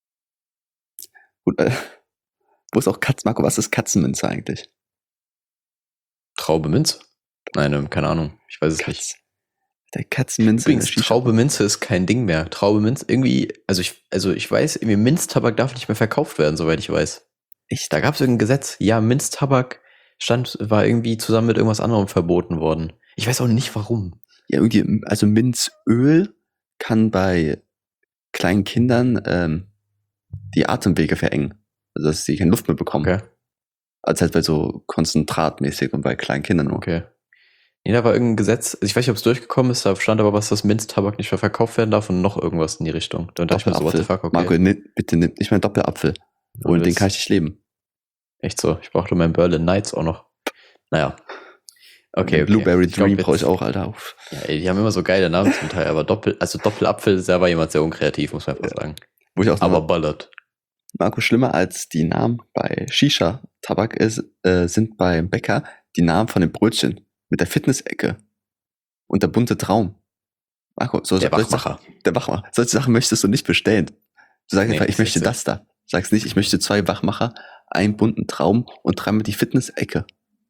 Gut, wo ist auch Marco, was ist Katzenminze eigentlich? Traube Minze? Nein, keine Ahnung. Ich weiß es nicht. Der Katzenminze in der Übrigens, Shisha. Traube Minze ist kein Ding mehr. Traube Minze, irgendwie, also ich weiß, irgendwie Minztabak darf nicht mehr verkauft werden, soweit ich weiß. Echt? Da gab es irgendein Gesetz. Ja, Minztabak war irgendwie zusammen mit irgendwas anderem verboten worden. Ich weiß auch nicht warum. Ja, irgendwie, also Minzöl kann bei kleinen Kindern die Atemwege verengen. Also dass sie keine Luft mehr bekommen. Okay. Also halt bei so konzentratmäßig und bei kleinen Kindern nur. Okay. Nee, da war irgendein Gesetz, ich weiß nicht, ob es durchgekommen ist, da stand aber was, dass Minztabak nicht mehr verkauft werden darf und noch irgendwas in die Richtung. Dann dachte ich mir so, what the fuck, okay. Marco, bitte nimm nicht mehr Doppelapfel. Ohne den kann ich nicht leben. Echt so, ich brauchte meinen Berlin Knights auch noch. Naja. Okay. Blueberry Dream brauche ich auch, Alter. Ja, ey, die haben immer so geile Namen zum Teil, aber Doppelapfel, da war jemand sehr unkreativ, muss man einfach sagen. Wo ich auch aber ballert. Marco, schlimmer als die Namen bei Shisha-Tabak sind beim Bäcker die Namen von den Brötchen mit der Fitness-Ecke und der bunte Traum. Marco, der Wachmacher. Der Wachmacher. Solche Sachen möchtest du nicht bestellen. Du sagst einfach, ich möchte das da. Sagst nicht, ich möchte 2 Wachmacher, einen bunten Traum und 3 die Fitness-Ecke.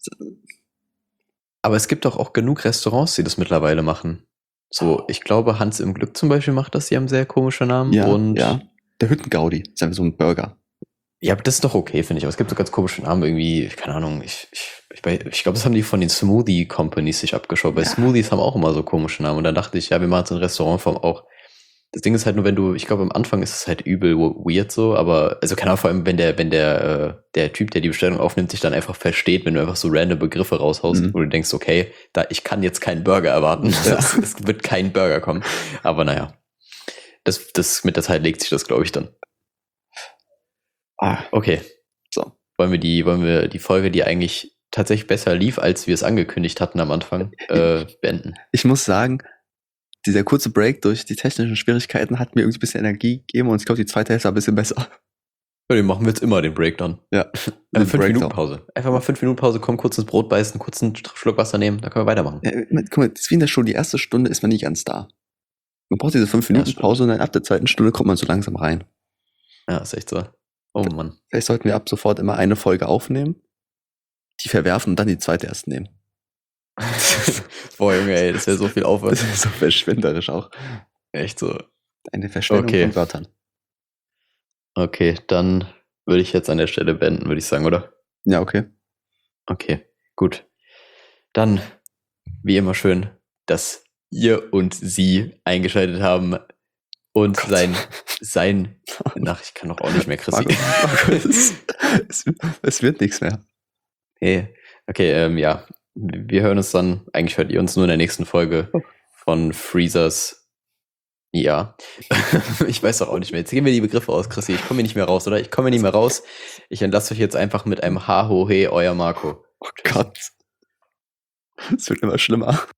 Aber es gibt doch auch genug Restaurants, die das mittlerweile machen. So, ich glaube, Hans im Glück zum Beispiel macht das, die haben sehr komische Namen. Ja. Der Hüttengaudi ist einfach so ein Burger. Ja, aber das ist doch okay, finde ich. Aber es gibt so ganz komische Namen irgendwie, keine Ahnung, ich glaube, das haben die von den Smoothie Companies sich abgeschaut, weil Smoothies haben auch immer so komische Namen. Und dann dachte ich, ja, wir machen so in Restaurantform auch. Das Ding ist halt nur, ich glaube, am Anfang ist es halt übel weird so, aber, also keine Ahnung, vor allem, wenn der Typ, der die Bestellung aufnimmt, sich dann einfach versteht, wenn du einfach so random Begriffe raushaust, wo du denkst, okay, ich kann jetzt keinen Burger erwarten. Es wird kein Burger kommen. Aber naja. Das mit der Zeit legt sich das, glaube ich, dann. Okay. So. Wollen wir die Folge, die eigentlich tatsächlich besser lief, als wir es angekündigt hatten am Anfang, beenden? Ich muss sagen, dieser kurze Break durch die technischen Schwierigkeiten hat mir irgendwie ein bisschen Energie gegeben und ich glaube, die zweite Hälfte war ein bisschen besser. Ja, den machen wir jetzt immer, den Break dann. Ja. 5 Minuten Pause. Einfach mal 5 Minuten Pause, komm, kurz ins Brot beißen, kurz einen Schluck Wasser nehmen, dann können wir weitermachen. Ja, guck mal, das ist wie in der Schule, die erste Stunde ist man nicht ganz da. Man braucht diese 5 Minuten Pause und dann ab der zweiten Stunde kommt man so langsam rein. Ja, ist echt so. Oh Mann. Vielleicht sollten wir ab sofort immer eine Folge aufnehmen, die verwerfen und dann die zweite erst nehmen. Boah, Junge, ey, das wäre so viel Aufwand. Das ist so verschwenderisch auch. Echt so. Eine Verschwendung von Wörtern. Okay, dann würde ich jetzt an der Stelle beenden, würde ich sagen, oder? Ja, okay. Okay, gut. Dann, wie immer schön, dass ihr und sie eingeschaltet haben und sein ich kann doch auch nicht mehr, Chrissy. Es wird nichts mehr. Hey, okay, ja. Wir hören uns dann, eigentlich hört ihr uns nur in der nächsten Folge von Freezers. Ja. Ich weiß doch auch nicht mehr. Jetzt gehen wir die Begriffe aus, Chrissy. Ich komme hier nicht mehr raus, oder? Ich komme hier nicht mehr raus. Ich entlasse euch jetzt einfach mit einem Ha-Ho-He, euer Marco. Oh Gott. Es wird immer schlimmer.